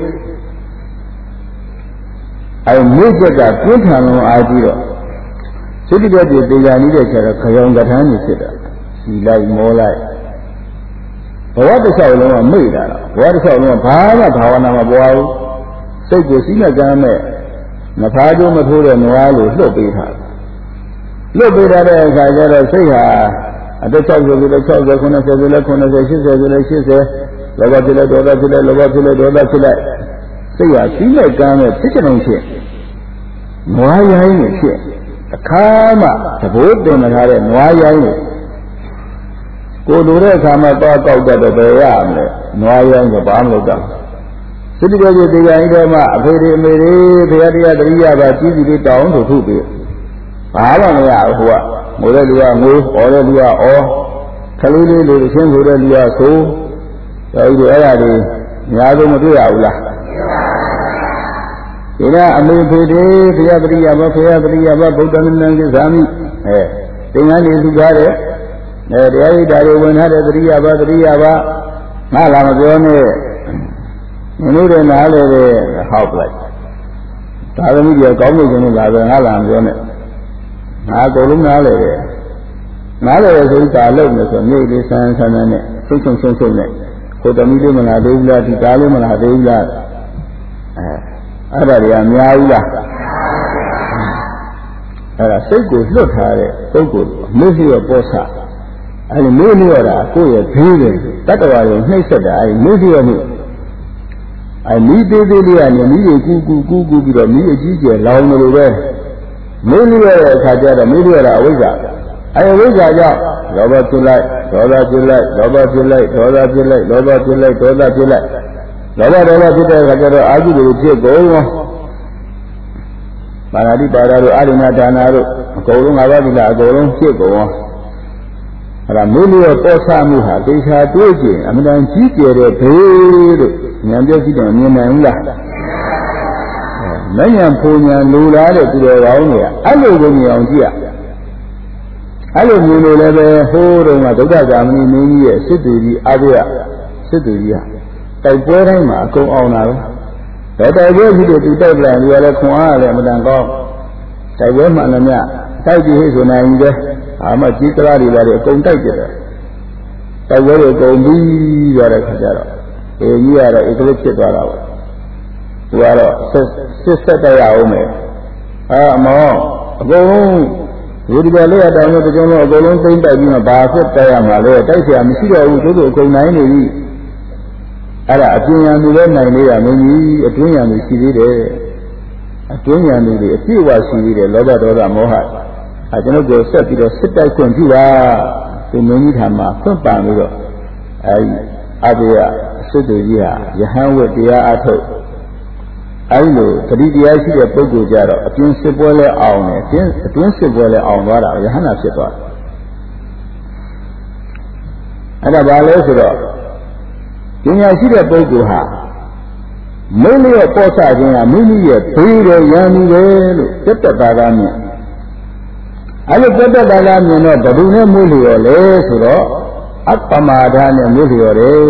ai mi che ka pian than lo a ji ro siddhi de de teya ni de cha khayaung kathan ni phit da si lai mo lai bawa ta sao long ma mai da bawa ta sao long ba ma bhavana ma bwa bu sai ko si na gan me na pha jo ma tho de nwa lo hlot pe tha hlot pe da de kha ja do sai haအသက်၆၀ဆိုလဲ၆၀ ၉၀ဆိုလဲ၉၀ ၈၀ဆိုလဲ၈၀လောဘဖြစ်လဲဒေါသဖြစ်လဲလောဘဖြစ်လဲဒေါသဖြစ်လိုက်စိတ်ဟာကြီးလိုက်ကမ်းနဲ့ဖြစ်ချင်အောင်ဖြစ်နွားရိုင်းနဲ့ဖြစ်အခါမှသဘောတင်မထားတဲ့နွားရိုင်းနဲ့ကိုလိုတဲ့အခါမှတော့ကောက်တတ်တော့ဘယ်ရမလဲနွားရိုင်းကဘာမလို့တော့စိတ္တကြောင့်တရားကြီးတော့မှအဖေတွေအမေတွေဘုရားတရားတရိယာပါကြီးကြီးလေးတောင်းဆိုထုပြီးဘာမှမရဘူးဟိုကငိုတဲ့လူကငိုအော်တဲ့လူကအော်ခလေးလေးလူအချင်းဆိုတဲ့လူကဆိုတော်ကြီးအဲ့ဒါတွေအများဆုံးမတွေ့ရဘူးလားဒီကအမေဖေတွေဘုရားပရိယဘဘုရားပရိယဘဗုဒ္ဓနန္ဒကိသာမိအဲသင်္ကန်းတွေလူထားတဲ့အဲတရားရိပ်တာတွေဝင်ထားတဲ့ပရိယဘပရိယဘငါလာမပြောနဲ့မင်းတို့တွေနားလေတဲ့ဟောက်လိုက်ဒါသမီးတွေကောင်းနေခြင်းနဲ့လာပဲငါလာမပြောနဲ့ငါအကုန်လုံးနားလေတယ်နားလေရဆိုဒါလုံးလို့ဆိုမြိတ်လေးဆန်းဆန်းနဲ့ဆုံးဆုံးဆုံးဆုံးနဲ့ကိုတမီးလေးမလာသေးဘူးလားဒီကားလေးမလာသေးဘူးလားအဲအဲ့ဒါတွေကများဘူးလားအဲ့ဒါစိတ်ကိုလွတ်ထားတဲ့ပုဂ္ဂိုလ်အမှုရှိရပေါ်စားအဲ့ဒီမျိုးမျိုးရတာကိုယ့်ရဲ့ဘေးတယ်တတ္တဝါတွေနှိမ့်ဆက်တာအဲ့ဒီမျိုးရှိရမှုအဲ့မိသေးသေးလေးကနေမိတွေကူကူကူကူပြီးတော့မိအကြီးကျယ်လောင်နေလို့ပဲမင်းလေးရတဲ့အခါကျတော့မင်းလေးရတာအဝိဇ္ဇာအဲအဝိဇ္ဇာကြောင့်လောဘဖြစ်လိုက်ဒေါသဖြစ်လိုက်လောဘဖြစ်လိုက်ဒေါသဖြစ်လိုက်လောဘဖြစ်လိုက်ဒေါသဖြစ်လိုက်လောဘဒေါသဖြစ်တဲ့အခါကျတော့အာဟုတွေဖြစ်ကုန်ရောပါဠိပါဒတို့အာရိဏဒါနာတို့အကုန်လုံးငါးပါးဒီလားအကုန်လုံးဖြစ်ကုန်ရောအဲ့ဒါမင်းလေးရပေါ်ဆမှုဟာဒေသတွေးကြည့်အမှန်တန်ကြီးကျယ်တဲ့ဘေးလို့ဉာဏ်ပြောကြည့်တယ်မြင်နိုင်ဘူးလားမဉ္ဇဉ်ပူညာလူလာတဲ့သူတော်ကောင်းတွေကအဲ့လိုကိုမြင်အောင်ကြည့်ရအဲ့လိုမြင်လို့လည်းပဲဟိုးတုန်းကဒုက္ခဂာမဏိမင်းကြီးရဲ့စစ်သူကြီးအဘိယစစ်သူကြီးဟာတိုက်ပွဲတိုင်းမှာအကုန်အောင်တာပဲဒါတိုက်ပွဲကြီးတွေသူတိုက်လိုက်ပြီးတော့ခွန်အားလည်းအမှန်တန်ကောင်းတိုက်ပွဲမှလည်းမြတိုက်ကြည့်ဟိဆိုနိုင်ပြီပဲအာမကြီးကလားတွေလည်းအကုန်တိုက်ကြတယ်တိုက်ပွဲတွေအကုန်ပြီးရတဲ့ခါကျတော့အေးကြီးကတော့ဧကလေးဖြစ်သွားတာပေါ့သူကတော့စစ်ဆက်တက်ရအောင်မယ်အာမောအကုန်လုံးဒီဒီပဲလေးတောင်လို့တကြုံလို့အကုန်လုံးသိမ့်တိုက်ပြီးမှဘာဖြစ်တက်ရမှာလဲတိုက်เสียမရှိတော့ဘူးသူတို့အကုန်နိုင်နေပြီအဲ့ဒါအပြင်ရံသူလည်းနိုင်နေရမင်းကြီးအတွင်းရံသူရှိသေးတယ်အတွင်းရံသူတွေအပြည့်အဝရှိသေးတယ်လောဘဒေါသမောဟအဲကျွန်တော်တို့ဆက်ပြီးတော့စစ်တိုက်ခွင့်ပြုတာဒီမင်းကြီးထာမှာဖွင့်ပန်ပြီးတော့အဲဒီအဘေယစစ်သူကြီးဟာယဟန်ဝတ်တရားအထုတ်အဲဒီလိုတတိတရားရှိတဲ့ပုဂ္ဂိုလ်ကြတော့အပြင်စစ်ပွဲလဲအောင်တယ်အတွင်းအတွင်းစစ်ပွဲလဲအောင်သွားတာယဟန်နာဖြစ်သွားတယ်အဲ့ဒါဘာလဲဆိုတော့ပညာရှိတဲ့ပုဂ္ဂိုလ်ဟာမင်းလေးရဲ့ပေါ်ဆခြင်းကမိမိရဲ့ဘေးရရန်သူပဲလို့တက်တက်တာကမြင်အဲ့လိုတက်တက်တာကမြင်တော့ဘယ်သူနဲ့မွေးလျော်လဲဆိုတော့အပ္ပမာဒနဲ့မွေးလျော်တယ်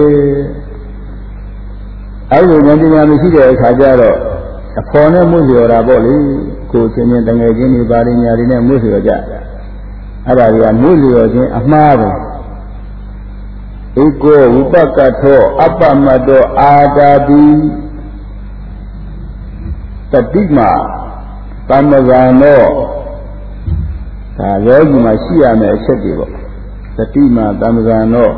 အဲ့လိုဉာဏ်ပညာမရှိတဲ့အခါကျတော့အဖော်နဲ့မွေးလျော်တာပေါ့လေကိုယ်ချင်းချင်းတငယ်ချင်းတွေပါရညာတွေနဲ့မွေးလျော်ကြအဲ့ဒါတွေကမွေးလျော်ခြင်းအမှားပဲဧကောဝိပကထောအပ္ပမတောအာတာတိတတိမာသမ္မဇာနောဒါယောဂီမှာရှိရမယ့်အချက်တွေပေါ့တတိမာသမ္မဇာနော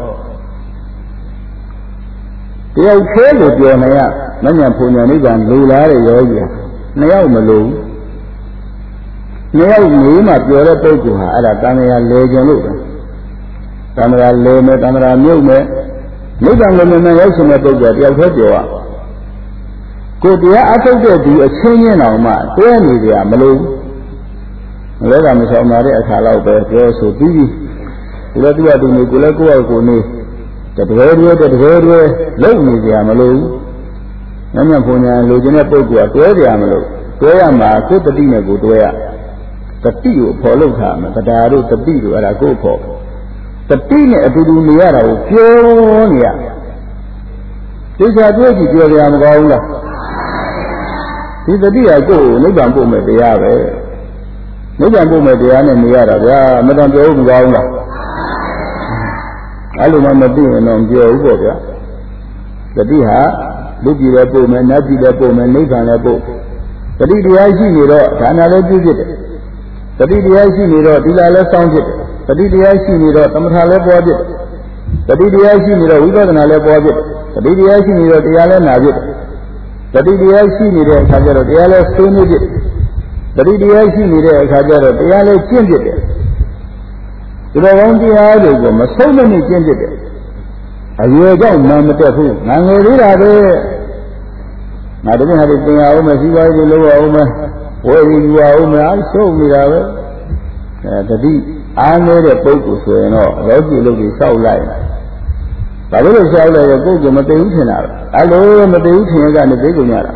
တယောက်သေးလို့ပြောနေရမဉ္ဇဉ်ပူညာနိဗ္ဗာန်လိုလားတဲ့ယောဂီဟာနှစ်ယောက်မလိုဘူးနှစ်ယောက်နေမှပြောတဲ့ပုဂ္ဂိုလ်ဟာအဲ့ဒါတန်ရာလေကျင်လို့ပဲတန်ရာလေမယ်တန်ရာမြုပ်မယ်နိဗ္ဗာန်ကိုမြင်မြင်ရောက်ရှင်တဲ့ပုဂ္ဂိုလ်တယောက်သေးပြောရကိုတရားအထုတ်တဲ့ဒီအချင်းချင်းတော်မှတွဲနေကြမလို့မလဲကမဆောင်ပါတဲ့အခါလောက်ပဲပြောဆိုပြီးဒီလိုတူရတူနေကိုလည်းကိုယ့်အကိုနေတကယ်တည်းတကယ်တည်းလုံနေကြမလို့ညညပူညာလိုချင်တဲ့ပုဂ္ဂိုလ်ကတွဲကြမလို့တွဲရမှာကိုယ်တတိနဲ့ကိုတွဲရတတိကိုဖော်လို့ထားမှာတရားတို့တတိတို့အဲ့ဒါကိုဖော်တတိနဲ့အတူတူနေရတာကိုပြောနေရသိချာတွေ့ကြည့်ပြောကြမကောင်းလားဒီတတိယကိုယ်နိဗ္ဗာန်ပို့မဲ့တရားပဲနိဗ္ဗာန်ပို့မဲ့တရားနဲ့နေရတာဗျာမတန်ပြောဘူးကောင်းလားအဲ့လိုမှမသိရင်တော့ပြောဘူးပေါ့ဗျာတတိဟာလူကြည့်လည်းပို့မယ်နတ်ကြည့်လည်းပို့မယ်နိဗ္ဗာန်လည်းပို့တတိတရားရှိနေတော့ဒါနလည်းပြုဖြစ်တယ်တတိတရားရှိနေတော့သီလလည်းစောင့်ဖြစ်တယ်တတိတရားရှိနေတော့သမထလည်းပွားဖြစ်တယ်တတိတရားရှိနေတော့ဝိပဿနာလည်းပွားဖြစ်တယ်တတိတရားရှိနေတော့တရားလည်းနာဖြစ်တယ်တတိတရားရှိနေတဲ့အခါကျတော့တရားလည်းဆွေးနွေးဖြစ်တတိတရားရှိနေတဲ့အခါကျတော့တရားလည်းကျင့်ဖြစ်တယ်ဒီလိုကောင်းတရားတွေကိုမဆုံးမနစ်ကျင့်ဖြစ်တယ်အရွယ်ကြောင့်မှမတက်ဘူးငါငယ်သေးတာပဲငါတို့ကဟာဒီသင်ရအောင်မရှိပါဘူးလို့အောင်မဝေရီယူအောင်မအားရှုံးနေတာပဲအဲတတိအားနေတဲ့ပုဂ္ဂိုလ်ဆိုရင်တော့လောကီလူတွေစောက်လိုက်ဘာလို့လဲစောက်လိုက်တော့ပုဂ္ဂိုလ်မသိဘူးထင်တာအဲ့လိုမသိဘူးထင်ရကနေသိကုန်ရတာ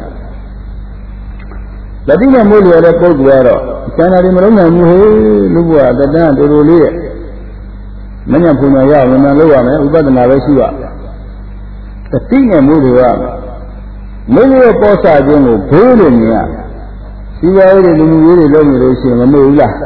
တတိနဲ့မို့လျော်တဲ့ပုဂ္ဂိုလ်ကတော့ကျန်တာတွေမလုံးနိုင်ဘူးဟေးလူဘဝတတန်းတူတူလေးရဲ့မညံဖုန်ရရအောင်မှလုပ်ရမယ်ဥပဒနာပဲရှိရတတိနဲ့မို့လျော်ရမင်းရဲ့ပေါ်စာခြင်းကိုဘိုးလို့မြင်ရစီဝါရေးတွေလူမျိုးတွေလုပ်နေလို့ရှိရင်မမေ့ဘူးလား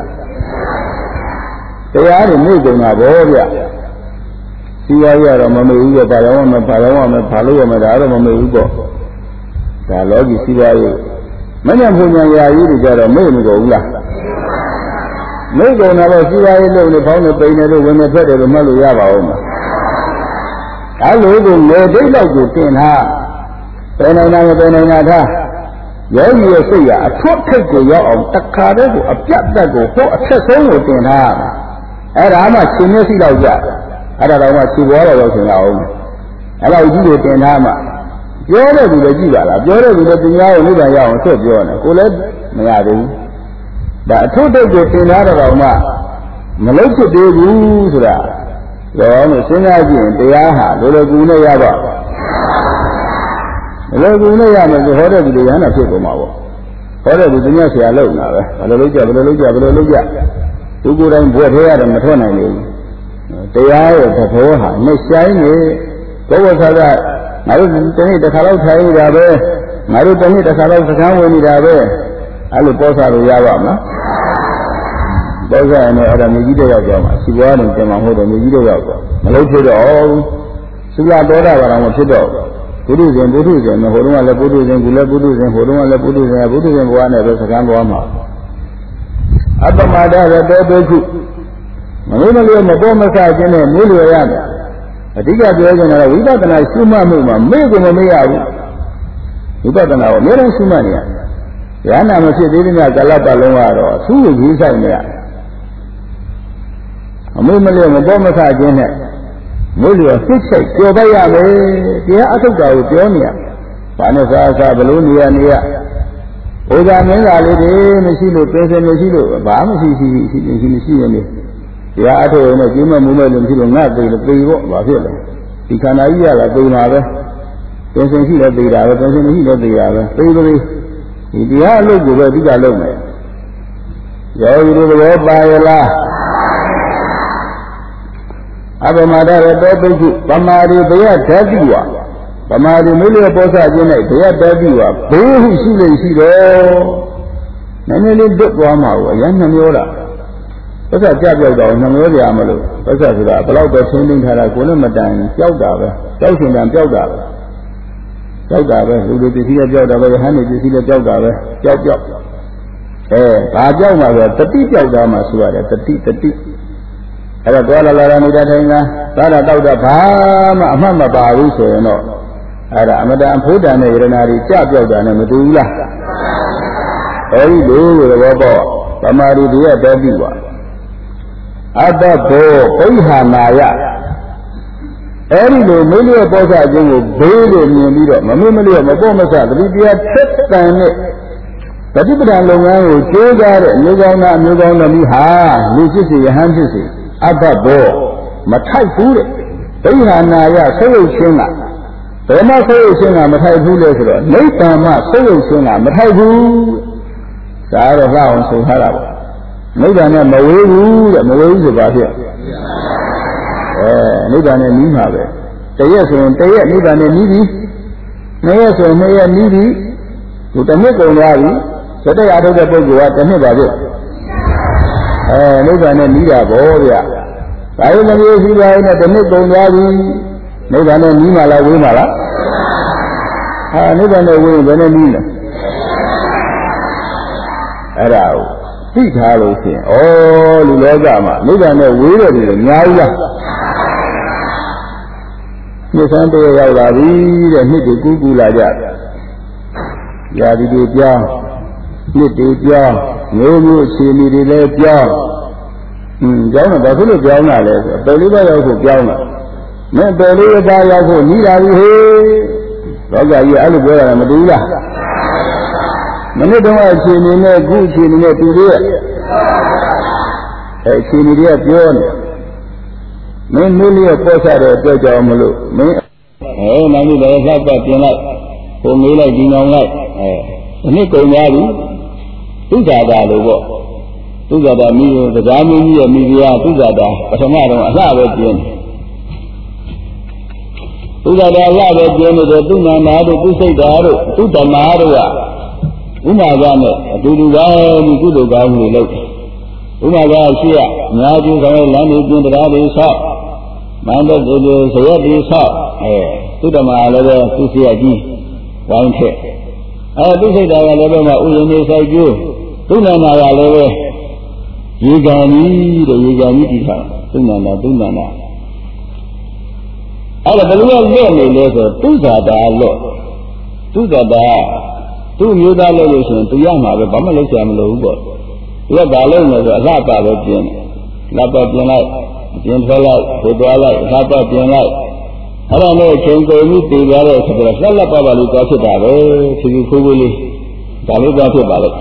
တရားတွေမေ့ကုန်တာဗောဗျစီဝါရေးကတော့မမေ့ဘူးပဲဘာရောမဘာရောမဘာလို့ရမလဲဒါတော့မမေ့ဘူးပေါ့ဒါလောကီစီဝါရေးမညံဖုန်ညာရာကြီးတွေကြတော့မေ့မကုန်ဘူးလားမေ့ကုန်တော့စီဝါရေးလုပ်နေဖောင်းနေပိန်နေလို့ဝင်နေဖက်တယ်လို့မှတ်လို့ရပါဦးမအဲ့လိုကိုလေဒိတ်လောက်ကိုတင်ထားပယ်နိုင်တာမပယ်နိုင်တာထားယောဂီရဲ့စိတ်ကအထွတ်ထိပ်ကိုရောက်အောင်တခါတည်းကိုအပြတ်တက်ကိုဟိုအထက်ဆုံးကိုတင်ထားအဲ့ဒါမှရှင်မျက်စိတော့ကြအဲ့ဒါတော့မှခြေပေါ်တော့ရောက်ရှင်အောင်အဲ့တော့ဒီလိုတင်ထားမှပြောတဲ့လူလည်းကြည့်ပါလားပြောတဲ့လူလည်းတင်များကိုနိဗ္ဗာန်ရအောင်ဆက်ပြောနေကိုလည်းမရသေးဘူးဒါအထွတ်ထိပ်ကိုတင်ထားတော့မှမလုံးဖြစ်သေးဘူးဆိုတာရောလို့စဉ်းစားကြည့်ရင်တရားဟာလိုလိုကူနဲ့ရပါဘယ်လိုကူနဲ့ရမယ်ဆိုဟောတဲ့သူတွေရဟန္တာဖြစ်ကုန်မှာပေါ့ဟောတဲ့သူသူများဆရာလုပ်နေတာပဲဘယ်လိုလုပ်ကြဘယ်လိုလုပ်ကြဘယ်လိုလုပ်ကြသူကိုယ်တိုင်ဘွယ်ထဲရတယ်မထွက်နိုင်ဘူးတရားရဲ့သဘောဟာနဲ့ဆိုင်နေဘဝဆရာငါတို့တနေ့တစ်ခါလောက်ထိုင်နေတာပဲငါတို့တနေ့တစ်ခါလောက်စကားဝင်နေတာပဲအဲ့လိုပေါ်စားလို့ရပါမလားပေါ်စားရင်အဲ့ဒါမြေကြီးတွေရောက်ကြမှာစီပွားနေတယ်မှာဟုတ်တယ်မြေကြီးတွေရောက်တော့မလို့ဖြစ်တော့သုလာတော်တာပါတော့မဖြစ်တော့ပုထုဇဉ်ပုထုဇဉ်ဟိုတုန်းကလည်းပုထုဇဉ်ကူလည်းပုထုဇဉ်ဟိုတုန်းကလည်းပုထုဇဉ်ပုထုဇဉ်ဘဝနဲ့ပဲစကားပေါ်မှာအပ္ပမဒရတောဒုက္ခမလို့မလို့မပေါ်မဆခြင်းနဲ့မျိုးလျော်ရမယ်အဓိကပြောချင်တာကဝိပဿနာရှုမှတ်မှုမှာမေ့ကိုမမေ့ရဘူးဝိပဿနာကိုအများကြီးရှုမှတ်နေရဉာဏ်နာမဖြစ်သေးတဲ့ကလပ်ပတ်လုံးကတော့အထူးကိုကြီးဆိုင်နေရအမေ့မလို့မပေါ်မဆခြင်းနဲ့မို့လို့စိတ်ချိတ်ကြော်ပိုက်ရမယ်တရားအထုတ်တာကိုပြောနေရဘာနဲ့စားစားဘလို့နေရနေရဘုရားမင်းသားလေးတွေမရှိလို့ပင်စင်မရှိလို့ဘာမှရှိရှိရှိရှိမရှိရင်လေတရားအထုတ်ရင်လည်းကျင်းမမှုမဲ့လို့မရှိလို့ငါသိလို့သိဖို့ဘာဖြစ်လဲဒီခန္ဓာကြီးရတာသိမှာပဲပင်စင်ရှိလည်းသိတာပဲပင်စင်မရှိလည်းသိတာပဲသိလို့ဒီတရားအလုပ်ကိုပဲဒီကလုပ်မယ်ယောဂီတို့ဘောပါရလားအပမဒရတောပုဂ္ဂုဗမာရိဘယဓာတိဝဗမာရိမိလျောပောစခြင်း၌ဘယဓာတိဝဘေးဟုရှိလို့ရှိတော့နည်းနည်းလေးတွတ်သွားမှာကိုအရင်နှမျောတာပစ္စကြပြောက်တော့နှမျောကြမလို့ပစ္စဆိုတာဘလောက်ပဲဆင်းသိမ်းထားတာကိုလည်းမတန်ကြောက်တာပဲကြောက်ရှင်တန်ကြောက်တာပဲကြောက်တာပဲလူတွေပစ္စည်းလည်းကြောက်တာပဲဟန်းတွေပစ္စည်းလည်းကြောက်တာပဲကြောက်ကြောက်အဲဘာကြောက်မှာဆိုတတိကြောက်တာမှဆိုရတယ်တတိတတိအဲ့တော့တော်လာလာနေတာထိုင်တာသာတာတောက်တာဘာမှအမှတ်မပါဘူးဆိုရင်တော့အဲ့ဒါအမတန်ဖို့တန်တဲ့ယရနာတွေကြပြောက်တာနဲ့မတူဘူးလားအဲ့ဒီလိုလိုဘောပေါ့သမာဓိတွေရဲ့တောပြီးပါအတ္တဘောဘိဟာနာယအဲ့ဒီလိုမိလျောပောစခြင်းကိုဘေးလို့မြင်ပြီးတော့မမေ့မလျော့မပေါ့မဆသတိတရားထက်တန်တဲ့တတိပဒံလုပ်ငန်းကိုကျိုးစားတဲ့အမျိုးကောင်းသားအမျိုးကောင်းသမီးဟာလူဖြစ်စေယဟန်ဖြစ်စေအတ္တဘောမထိုက်ဘူးတဲ့ဒိဋ္ဌာနာယဆုပ်ယုတ်ခြင်းကဘယ်မှာဆုပ်ယုတ်ခြင်းကမထိုက်ဘူးလဲဆိုတော့နိဗ္ဗာန်မှာဆုပ်ယုတ်ခြင်းကမထိုက်ဘူးဒါတော့လှအောင်ဆိုထားတာပေါ့နိဗ္ဗာန်နဲ့မဝေးဘူးတဲ့မဝေးဘူးဆိုပါဖြစ်အဲနိဗ္ဗာန်နဲ့နီးမှာပဲတရက်ဆိုရင်တရက်နိဗ္ဗာန်နဲ့နီးပြီနှစ်ရက်ဆိုနှစ်ရက်နီးပြီဒီတစ်နှစ်ကုန်သွားပြီစတဲ့အားထုတ်တဲ့ပုဂ္ဂိုလ်ကတစ်နှစ်ပါပြီအဲနိဗ္ဗာန်နဲ့နီးတာပေါ့ဗျာဒါရုံမမျိုးရှိပါရင်တစ်နှစ်ကုန်သွားပြီနိဗ္ဗာန်နဲ့နီးမှလားဝေးမှလားဟာနိဗ္ဗာန်နဲ့ဝေးရင်ဘယ်နဲ့နီးလဲအဲ့ဒါကိုသိထားလို့ရှိရင်ဩလူလောကမှာနိဗ္ဗာန်နဲ့ဝေးတယ်လို့အများကြီးလားနှစ်ဆန်းတည်းရောက်လာပြီတဲ့နှစ်တွေကူးကူးလာကြရာဒီတွေပြောင်းနှစ်တွေပြောင်းမျိုးမျိုးအခြေအနေတွေလည်းပြောင်းဟင်းကြောင်းတော့ဘာဖြစ်လို့ပြောင်းတာလဲဆိုတော့ပယ်လေးပါးရောက်ဖို့ပြောင်းတာမင်းပယ်လေးပါးရောက်ဖို့ကြီးလာပြီဟေးလောကကြီးအဲ့လိုပြောတာမတူဘူးလားမနစ်တုန်းကအခြေအနေနဲ့ခုအခြေအနေနဲ့တူသေးရဲ့အဲအခြေအနေတွေကပြောနေမင်းမျိုးလေးပေါ်စားတဲ့အတွက်ကြောင့်မလို့မင်းအဲနောက်ပြီးလည်းဆက်ပတ်ပြင်လိုက်ဟိုမေးလိုက်ဒီနောင်လိုက်အဲဒီနေ့ကုန်သွားပြီသုဒ္ဓတာလို့ပေါ့သုဒ္ဓတာမိစကားမင်းကြီးရဲ့မိဖုရားသုဒ္ဓတာပထမတော့အလှပဲပြင်းသုဒ္ဓတာအလှပဲပြင်းနေတယ်သူနာနာတို့သူစိတ်ဓာတ်တို့သူဓမ္မတို့ကဥမာကနဲ့အတူတူပဲဒီကုသိုလ်ကောင်းတွေလုပ်ဥမာကရှိရအများကြီးဆောင်ရလမ်းတွေပြင်းတရားတွေဆောက်မန္တတွေတွေဇရက်တွေဆောက်အဲသူဓမ္မလည်းပဲသူစီရကြီးဝိုင်းထက်အဲသူစိတ်ဓာတ်ကလည်းပဲမှဥယျာဉ်နေဆိုင်ကျိုးသူနာနာကလည်းပဲရေကံကြီးတဲ့ရေကံကြီးတည်ထားသူနာနာသူနာနာအဲ့ဒါဘယ်လိုလဲလွတ်နေလဲဆိုသူဇာတာလွတ်သူဇာတာသူ့မျိုးသားလို့လို့ရှိရင်သူရမှာပဲဘာမှလုပ်ချင်မလို့ဘူးပေါ့သူကဘာလုပ်လဲဆိုအလှပပဲပြင်းတယ်လှပပြင်းလိုက်ပြင်းထွက်လိုက်ပို့သွားလိုက်အလှပပြင်းလိုက်အဲ့ဒါနဲ့ချိန်ကုန်ပြီးတည်သွားတဲ့ဆိုတော့ဆက်လက်ပါပါလေးသွားဖြစ်တာပဲဖြူဖြူခိုးခိုးလေးဒါလေးသွားဖြစ်ပါလေ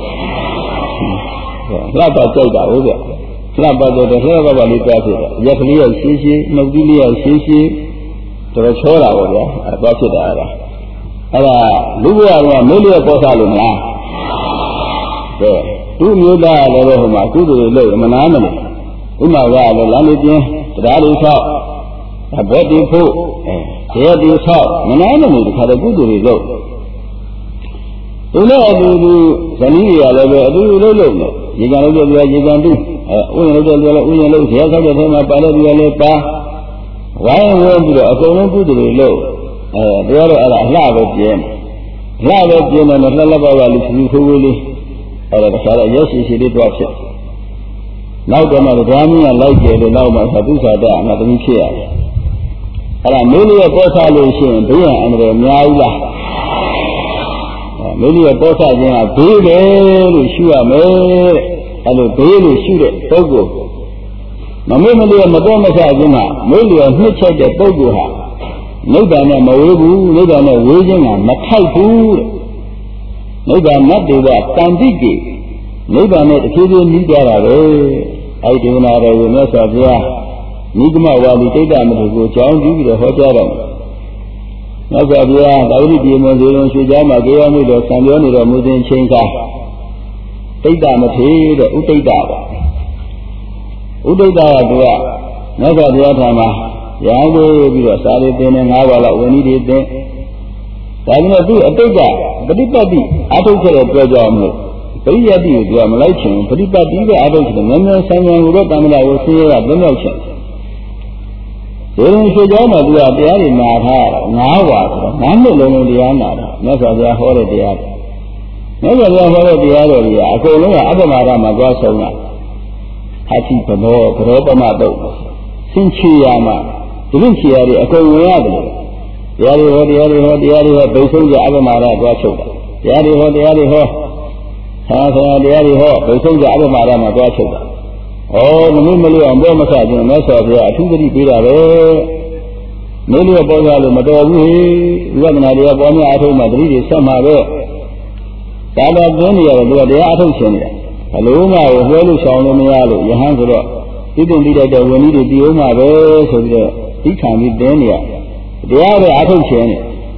လှပကြိုက်တာဟုတ်ကဲ့လှပကြိုက်တယ်ဆက်လက်ပါပါလေးသွားဖြစ်တာရက်ကလေးရောက်ရှင်းရှင်းနှုတ်သီးလေးရောက်ရှင်းရှင်းတော်ချောတာပေါ့ဗျာအဲသွားဖြစ်တာအဲ့ဒါအဲ့ဒါလူဘဝကမင်းတို့ပေါ်စားလို့မလားကဲသူ့မျိုးသားလည်းပဲဟိုမှာကုသိုလ်လို့မနာမလို့ဥမာကလည်းလမ်းလေးပြင်းတရားလေးဆောက်ဘက်တီဖို့အဲတရားတီဆောက်မနာမလို့ဒီခါတော့ကုသိုလ်တွေလုပ်သူလည်းအတူတူဇနီးရလည်းပဲအတူတူလုပ်လို့နေရေကန်လို့ပြောရေကန်တူအဲဥယျာဉ်လို့ပြောဥယျာဉ်လို့ဇေယျဆောက်တဲ့ထဲမှာပါလို့ပြောလဲပါဝိုင်းဝန်းပြီးတော့အကုန်လုံးကုသိုလ်တွေလုပ်အဲတရားတော့အဲ့ဒါအလှပဲပြင်းလှပဲပြင်းတယ်လှလက်ပါပါလူဖြူခိုးခိုးလေးအဲ့ဒါတခါတော့ရုပ်ရှိရှိလေးတွားဖြစ်နောက်တော့မှဓာမင်းကလိုက်ကြတယ်နောက်မှသတုဇာတအမှသမီးဖြစ်ရတယ်အဲ့ဒါမင်းလေးရဲ့ပေါ်စားလို့ရှိရင်ဘုရားအန္တရာယ်များဘူးလားမင်းလေးရဲ့ပေါ်စားခြင်းကဘေးတယ်လို့ရှုရမယ်အဲ့လိုဘေးလို့ရှုတဲ့ပုဂ္ဂိုလ်မမေ့မလို့မပေါ်မစားခြင်းကမင်းလေးရဲ့နှစ်ချက်တဲ့ပုဂ္ဂိုလ်ဟာနိဗ္ဗာန်နဲ့မဝေးဘူးနိဗ္ဗာန်နဲ့ဝေးခြင်းကမထိုက်ဘူးတဲ့နိဗ္ဗာန်နဲ့တွေကတန်တိကေနိဗ္ဗာန်နဲ့တစ်ဖြည်းဖြည်းနီးကြတာပဲအဲ့ဒီနာတော်ကိုမြတ်စွာဘုရားနိဂမဝါဒီတိတ်တမလို့ကိုကြောင်းကြည့်ပြီးတော့ဟောကြားတော့မြတ်စွာဘုရားသာဝတိပြေမွန်စေလုံးရွှေကြားမှာကြေရမှုတော်ဆံပြောနေတော်မူစဉ်ချိန်ခါတိတ်တမထေတဲ့ဥတိတ်တပါဥတိတ်တကသူကမြတ်စွာဘုရားထာမှာရောင်းလို့ပြီးတော့စာရီတင်နေ၅ပါးလောက်ဝိနည်းတွေတင်ဒါပေမဲ့သူအတိတ်ကပฏิပတ်တိအထုတ်ခဲ့တဲ့ပြောကြောင်းလို့ပရိယတ်တိကိုသူကမလိုက်ချင်ပฏิပတ်တိပဲအထုတ်ချင်တယ်မြန်မြန်ဆန်းဆန်းကိုတော့တမ္မလာကိုဆင်းရဲကလွတ်မြောက်ချင်ဒီလိုဆိုကြောင်းမှာသူကတရားတွေနာထား၅ပါးဆိုတော့၅နှစ်လုံးလုံးတရားနာတာမြတ်စွာဘုရားဟောတဲ့တရားမြတ်စွာဘုရားဟောတဲ့တရားတော်တွေကအကုန်လုံးကအပ္ပမဒမှာသွားဆုံးတာအတိပဘောဘရောပမတုတ်သင်ချေရမှာဒီလိုချေရတယ်အကုန်ဝင်ရတယ်တရားတွေဟောတရားတွေဟောတရားတွေဟောဘိဆုံးကြအပ္ပမဒသွားချုပ်တာတရားတွေဟောတရားတွေဟောသာသနာတရားတွေဟောဘိဆုံးကြအပ္ပမဒမှာသွားချုပ်တာဩမမေ့မလို့အောင်ပြောမဆခြင်းမြတ်စွာဘုရားအထူးသတိပေးတာပဲမင်းတို့ပေါ်စားလို့မတော်ဘူးဟိဝိပဿနာတရားပေါ်များအထုံးမှာသတိတွေဆက်မှာပဲဒါတော့ပြင်းနေရတယ်သူကတရားအထုတ်ခြင်းနေတယ်အလုံးမကိုလွှဲလို့ဆောင်လို့မရလို့ယဟန်ဆိုတော့သိတင်ပြီးတဲ့ဝိနည်းတွေတည်အောင်မှာပဲဆိုပြီးတော့သိခံပြီးတင်းနေရတရားပဲအထုတ်ခြင်းနေ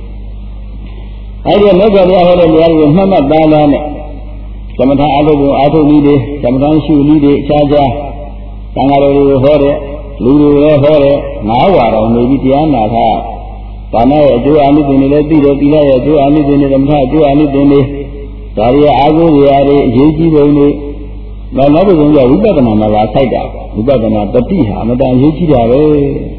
အဲဒီမြတ်စွာဘုရားဟောတဲ့တရားတွေကိုမှတ်မှတ်သားသားနဲ့သမထအထုတ်ကိုအထုတ်နည်းတွေသမထရှုနည်းတွေအခြားခြားသံဃာတော်တွေဟောတဲ့လူတွေလည်းဟောတဲ့ငါးဝါတော်နေပြီးတရားနာထားဘာနာရဲ့အကျိုးအာနိသင်တွေလည်းသိတယ်သီလရဲ့အကျိုးအာနိသင်တွေဓမ္မထအကျိုးအာနိသင်တွေဒါရီအားကိုးနေရာတွေအရေးကြီးပုံတွေနောက်နောက်ဆုံးကဝိပဿနာမှာလာဆိုင်တာဝိပဿနာတတိဟာအမတန်အရေးကြီးတာပဲ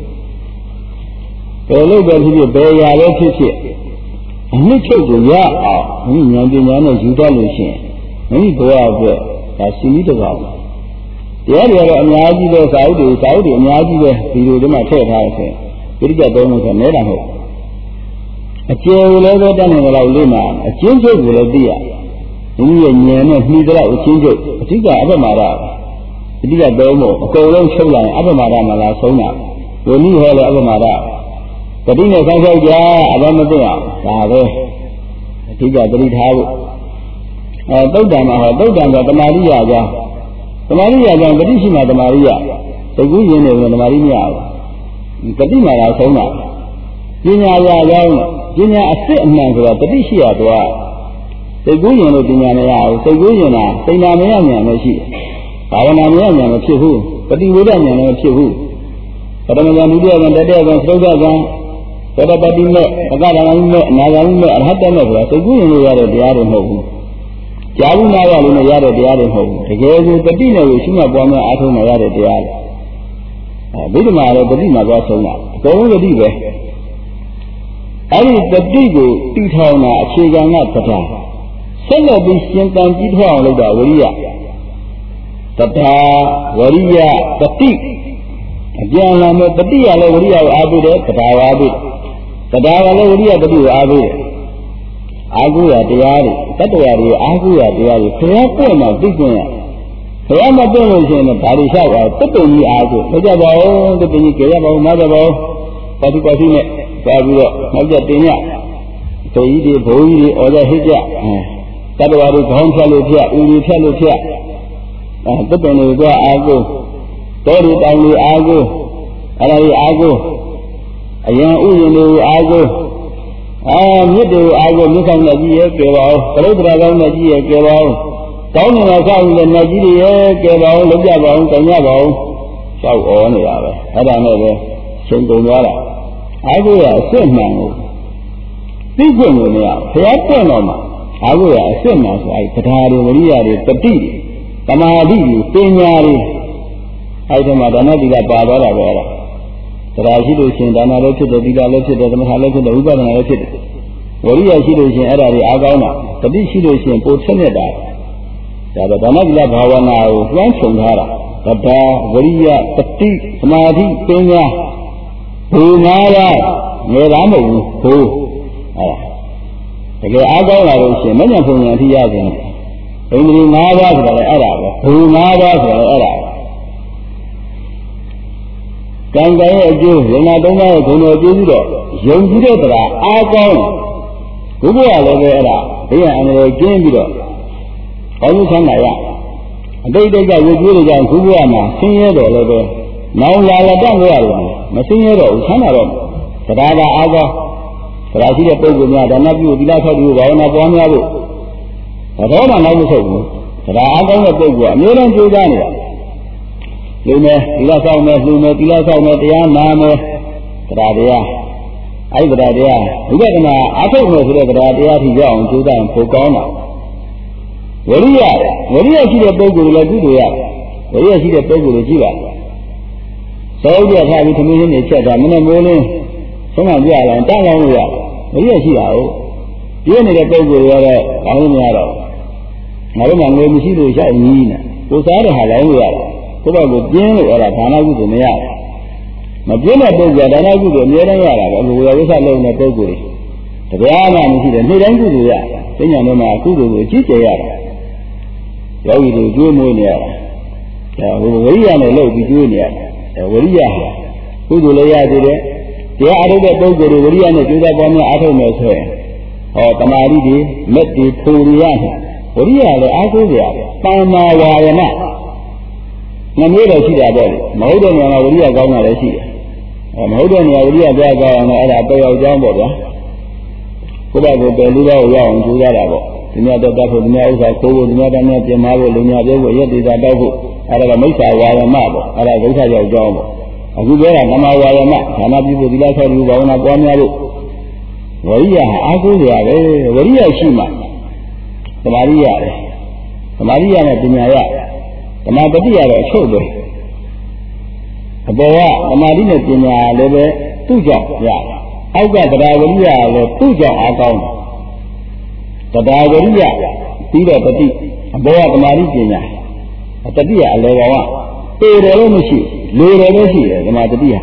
ဘယ်လို့ပဲဖြစ်ဖြစ်ဘယ်ရာပဲဖြစ်ဖြစ်အနှစ်ချုပ်ကိုရအောင်မိဉာဏ်ပညာနဲ့ယူတတ်လို့ရှိရင်မိဘဝအတွက်ဒါစီမီတကောင်တရားတွေကတော့အများကြီးပဲစာအုပ်တွေစာအုပ်တွေအများကြီးပဲဗီဒီယိုတွေမှာထည့်ထားတယ်ဆိုရင်ပြိဋ္ဌာသုံးလို့ဆိုနဲတာမဟုတ်အကျယ်ကိုလည်းပဲတတ်နိုင်ကြတော့လေးမှာအချင်းချုပ်ကိုလည်းသိရမိမိရဲ့ဉာဏ်နဲ့နှီးကြတော့အချင်းချုပ်အဓိကအပ္ပမာဒအဓိကသုံးဖို့အကုန်လုံးချုပ်လာရင်အပ္ပမာဒမှာလာဆုံးတာဝိနည်းဟောလည်းအပ္ပမာဒတတိနဲ့ဆောင်းဆောက်ကြအဘမသိအောင်ဒါပဲအဓိကပရိထားဖို့အဲသုတ်တံမှာဟောသုတ်တံကတမာရိယကြောင့်တမာရိယကြောင့်တတိရှိမှတမာရိယသိကူးရင်းနေတယ်တမာရိမရဘူးတတိမှာလာဆုံးတာပညာရာကြောင့်ပညာအစစ်အမှန်ဆိုတာတတိရှိရတော့သိကူးရင်လို့ပညာမရဘူးသိကူးရင်လားသိနာမရဉာဏ်မရှိဘာဝနာမရဉာဏ်မဖြစ်ဘူးပฏิဝေဒဉာဏ်လည်းမဖြစ်ဘူးပထမဉာဏ်ဒုတိယဉာဏ်တတိယဉာဏ်သုဒ္ဓဉာဏ်သတ္တပတိမဲ့အကရာမိမဲ့အနာဂါမိမဲ့အရဟတမဲ့ဆိုတာသိကူးရင်လို့ရတဲ့တရားတွေမဟုတ်ဘူးကြာဘူးနာရလို့ရတဲ့တရားတွေမဟုတ်ဘူးတကယ်ကိုတတိနဲ့ကိုရှုမှတ်ပွားများအားထုတ်နေရတဲ့တရားတွေအဲဗိဓမာရောတတိမှာသွားဆုံးတာအကုန်လုံးတတိပဲအဲ့ဒီတတိကိုတီထောင်တာအခြေခံကတရားဆက်လက်ပြီးရှင်းတန်ကြီးထောင်အောင်လုပ်တာဝိရိယတရားဝိရိယတတိအပြန်လာမဲ့တတိရလည်းဝိရိယကိုအားပေးတယ်တရားအားပေးတရားကလည်းဝိရိယတတိကိုအားပေးတယ်အားကိုးရတရားတွေတတ္တဝါတွေအားကိုးရတရားတွေခရပွင့်မှသိကျင်ရခရမပွင့်လို့ရှိရင်ဒါတွေလျှောက်တာတတုံကြီးအားကိုးမကြပါဘူးတပင်းကြီးကြရပါဦးမကြပါဘူးပါတိပါတိနဲ့ပါပြီးတော့နောက်ကျတင်ရဒေကြီးတွေဘိုးကြီးတွေအော်ကြဟစ်ကြတတ္တဝါတွေခေါင်းဖြတ်လို့ဖြတ်ဦးတွေဖြတ်လို့ဖြတ်အဲတပင်းတွေကအားကိုးတောတွေတောင်တွေအားကိုးအဲ့ဒါတွေအားကိုးအရင်ဥယျာဉ်တွေအားကိုးအာမြစ်တွေကိုအားကိုးမြစ်ဆောင်တဲ့ကြီးရဲ့ကျေပါအောင်ပရိသရာကောင်းတဲ့ကြီးရဲ့ကျေပါအောင်ကောင်းနေတာဆောက်နေတဲ့နတ်ကြီးတွေရဲ့ကျေပါအောင်လုပ်ကြပါအောင်တင်ကြပါအောင်လျှောက်ဩနေတာပဲအဲ့ဒါနဲ့ပဲချိန်ကုန်သွားတာအားကိုးရအစစ်မှန်ကိုသိခွင့်ကိုမရဘုရားပြင့်တော်မှာအားကိုးရအစစ်မှန်ဆိုအဲ့တရားတွေဝိရိယတွေတတိတွေသမာဓိတွေပညာတွေအဲ့ဒီမှာဒါနတိကပါသွားတာပဲအဲ့ဒါတရားရှိလို့ရှင်ဒါနလည်းဖြစ်တယ်သီလလည်းဖြစ်တယ်သမထလည်းဖြစ်တယ်ဝိပဿနာလည်းဖြစ်တယ်ဝိရိယရှိလို့ရှင်အဲ့ဒါတွေအားကောင်းတာတတိရှိလို့ရှင်ပိုဆက်နေတာဒါတော့ဒါနတိကဘာဝနာကိုလွှမ်းခြုံထားတာတဒါဝိရိယတတိသမာဓိပညာဘူနာရငယ်သားမဟုတ်ဘူးဘိုးအဲ့ဒါတကယ်အားကောင်းလာလို့ရှင်မညံဖုန်ညာအထိရခြင်းဣန္ဒြေ၅ပါးဆိုတာလည်းအဲ့ဒါပဲဘူ၅ပါးဆိုတာလည်းအဲ့ဒါကံကံရဲ့အကျိုးဝိညာဉ်သုံးပါးရဲ့ဂုဏ်တော်ကျိုးပြီးတော့ယုံကြည်တဲ့တရားအားကောင်းဘုရားလည်းပဲအဲ့ဒါဘုရားအန္တရာယ်ကျင်းပြီးတော့ကောင်းချမ်းသာရအတိတ်တကယုတ်ကြည်တဲ့ကြောင့်ဘုရားမှာဆင်းရဲတော်လည်းပဲနောင်လာလက်တော့ရတယ်မဆင်းရဲတော့ဘူးချမ်းသာတော့တရားကအားကောင်းတရားရှိတဲ့ပုဂ္ဂိုလ်များဒါနပြုသီလဆောက်တည်ဘာဝနာပွားများဖို့တော့မှနောက်မဆုတ်ဘူးတရားအားကောင်းတဲ့ပုဂ္ဂိုလ်ကအမျိုးလုံးကြိုးစားနေတာလူမယ်သီလဆောင်မယ်လူမယ်သီလဆောင်မယ်တရားနာမယ်တရားတရားအဲ့ဒီတရားတရားဒီကနေ့အားထုတ်မယ်ဆိုတဲ့တရားတရားထိရောက်အောင်ကြိုးစားရင်ပိုကောင်းတာဝိရိယဝိရိယရှိတဲ့ပုဂ္ဂိုလ်လည်းပြုလို့ရတယ်ဝိရိယရှိတဲ့ပုဂ္ဂိုလ်ကိုကြည့်ပါသောက်ကြထားပြီးသမီးလေးတွေချက်တာမနဲ့မိုးလင်းဆုံးမပြလာတောင်းလောင်းလို့ရဝိရိယရှိတာဟုတ်ပြည့်နေတဲ့ပုဂ္ဂိုလ်ရတော့ကောင်းလို့မရတော့ငါတို့မှငွေမရှိလို့ရှိုက်ညီးနေကိုစားတဲ့ဟာလောင်းလို့ရတယ်ကိုယ့်ဘက်ကိုပြင်းလို့အဲ့ဒါဒါနကုသိုလ်မရဘူးမပြင်းတဲ့ပုဂ္ဂိုလ်ကဒါနကုသိုလ်အများနဲ့ရတာပဲဝေယဝိသလုံးတဲ့ပုဂ္ဂိုလ်တွေတရားမှမရှိတယ်နေ့တိုင်းကုသိုလ်ရပညာတော်မှာကုသိုလ်ကိုအကြီးကျယ်ရတယ်ယောဂီတွေကျွေးမွေးနေရတာအဲဝိရိယနဲ့လုပ်ပြီးကျွေးနေရတယ်အဲဝိရိယဟာကုသိုလ်လည်းရသေးတယ်တရားအားထုတ်တဲ့ပုဂ္ဂိုလ်တွေဝိရိယနဲ့ကြိုးစားပေါ်များအားထုတ်မယ်ဆိုရင်ဟောတမာရီတွေလက်တွေဖူရရဝိရိယလည်းအားကိုးကြရတယ်တဏ္ဍာဝါယမနှမျိုးတော့ရှိတာပေါ့လေမဟုတ်တဲ့နေရာဝိရိယကောင်းတာလည်းရှိတယ်အဲမဟုတ်တဲ့နေရာဝိရိယပြကောင်းအောင်လည်းအဲ့ဒါတော့ရောက်ကြောင်းပေါ့ဗျာကိုယ့်ဘက်ကိုပယ်လို့တော့ရအောင်ကြိုးစားတာပေါ့ဒီများတော့တတ်ဖို့ဒီများဥစ္စာကိုယ်ကိုဒီများတန်းနဲ့ပြင်မာဖို့လူများပြောဖို့ရက်တေသာတောက်ဖို့အဲ့ဒါကမိစ္ဆာဝါယမပေါ့အဲ့ဒါဒုက္ခရောက်ကြောင်းပေါ့အခုပြောတာဓမ္မဝါယမဌာနပြုဖို့သီလဆောက်ပြုဘာဝနာပွားများဖို့ Waria, Agulia, Waria Shima, the Maria, the Maria Pinaya, the Mabadia, children. A boa, the Marina Pina, Leve, Tuja, ya. I got the Davaria, the Tuja account. The Davaria, Peter Pati, a boa, the Marina, a Tadia, Leva, Pereromishi, Leromishi, the Matadia.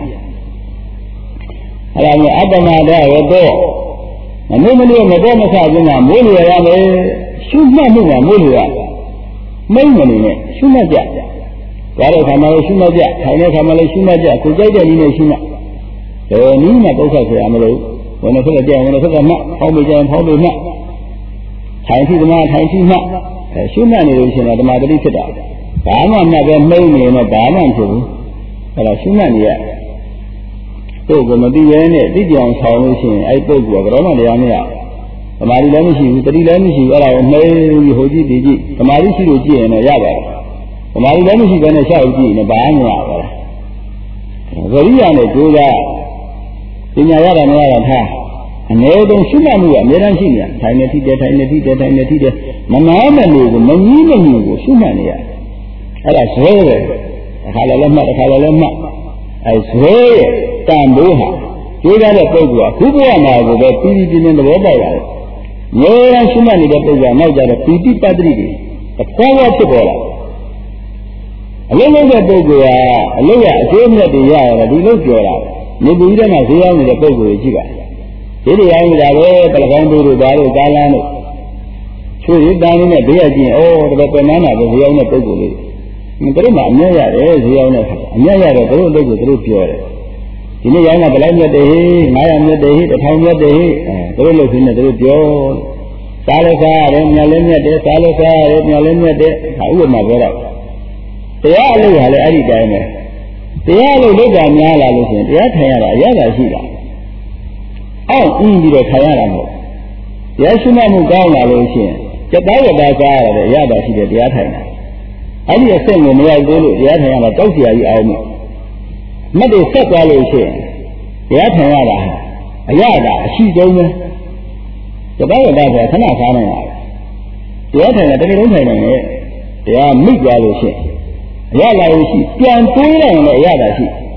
And Adamada, a door. And normally on the Doma Sajina, Mulia, Shuma Mula, Mulia, Maimani, Shumaja, Rara Kamala Shumaja, Haina Kamala Shumaja, Kujaja Nina Shuma. The Nina Bosa Amalo, when I took a jam, when I took a map, how we jam, how we map. Tainti the man, Tainti map, Shumani Russian at the Margarita. Bama never made me in a Bama too, but a Shumania. So, when the D N A did young salvation, I told you, Roma de Amia. The Marilanisi, the Rilanisi, or I may Hoji Digi, the Marisi Ruji and a Yaba. The Marilanisi then a Shauji in a Banya. The Riana do that. In Yara and Yara, and they don't shoot at me, and they don't see them. Tiny teacher, tiny teacher, tiny teacher. Mamma knew, Mamma knew, Shumania. And I swear, Halalama, Halalama. I swear. Tambuha, you got a program. Who go on now with the P D in the water? No one should manage the program, now that a P D Padri, a forward to go. A little bit of program, a little same that the yard, a little girl. Maybe even as young as a program. Here I am with a way, Telephone to Baro Galano. So you down in a beer, oh, the banana was the owner program. In the room, Amelia is the owner. Amelia, the road is through pure. In the young Abalanga Day, Mayam Day, the time of the day, the Rolo in the Rio, Salazar, and Yalenia Day, Salazar, and Yalenia Day, I would not go up. They all live at any time. They all live at Yala, listen, they are Tayara, Yala Shila. Oh, indeed, a Tayara. Yashima Mugana, listen, the Daya Bazaar, the Yada Shida, the Atana. I need a thing when I go to the Atana, Tokia, you owe me. Not a set valuation. The Atanada, a yada, she told me. The Bible does a Tanaka. The Atana, they don't have it. They are mid valuation. Yada, she can pull on the Yada.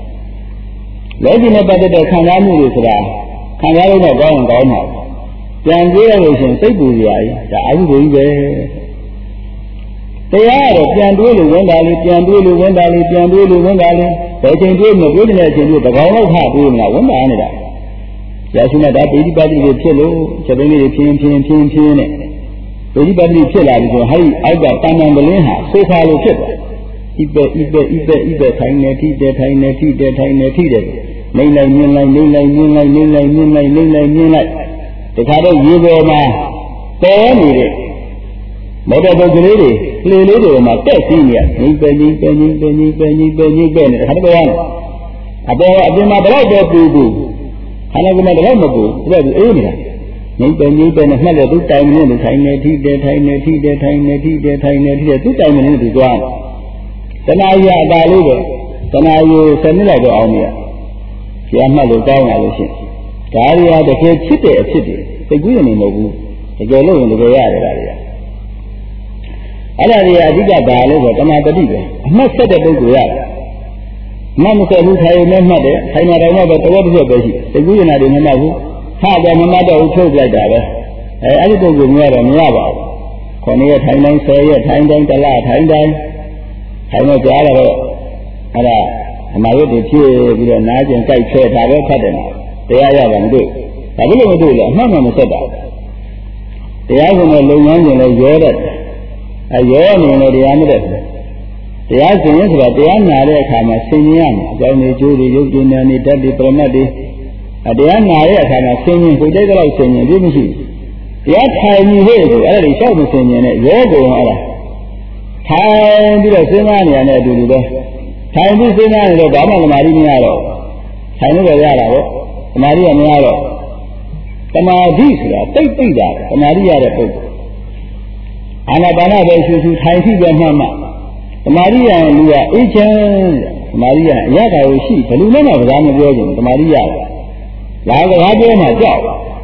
Letting about the Kanamu is there. Kanamu not going down now. Then valuation, say to the eye, the ugly way. They are a Piandulu, Wendali, Piandulu, Wendali, Piandulu, Wendali. They can do no good in a thing with the Gala Hadu now, one another. Yasuna, that everybody will pillow, suddenly pin, pin, pin, pin. Everybody pill out of high, I got time on the Lina, so far to chip. Ibe, Ibe, Ibe, Ibe, tiny tea, tiny tea, tiny tea. Moonlight, moonlight, moonlight, moonlight, moonlight, moonlight, moonlight, moonlight. The Kado Yugo, they need it. Mother of the lady, play little, my best senior. Penny, penny, penny, penny, penny, penny, penny. How do I? About I did my brother to do. How do I do? Well, area. Penny, penny, another two times in the tiny tea, the tiny tea, the tiny tea, the tiny tea, two times in the ground. Then I hear about it. Then I will send it out on me. She am not a down, I will say. Carry out the head city, a city. The green in the wood. The girl in the area. Alaria Diga Bale, what am I the digger? I must set a book with that. Mamma who had no mother, I never know what was your baby. The good I didn't know. How then a mother who told like that? I don't go near a Mava. Cornelia Time say a time down the last time down. I know the other. And I would appear with a knife and kite chair, I will cut them out. They are and do. I will do that. Mamma said that. The other one alone and a a year in the amateur. The answer is that the Anna Kama singing, Johnny Judy, Eugene, and Daddy Promadi. At the Anna Kama singing, who they go singing, didn't she? The time you hear the early show singing it, you're going. Time did a singing and I do that. Time is singing the Bama Marinaro. Time of the Yaro, Maria Miaro. Come on, this, take that, Maria. Anabana versus Haiti Mama. Maria and Lua Agent Maria, Yaka, she, the Luna of Rama Virgin, the Maria. Lago Habo, my job.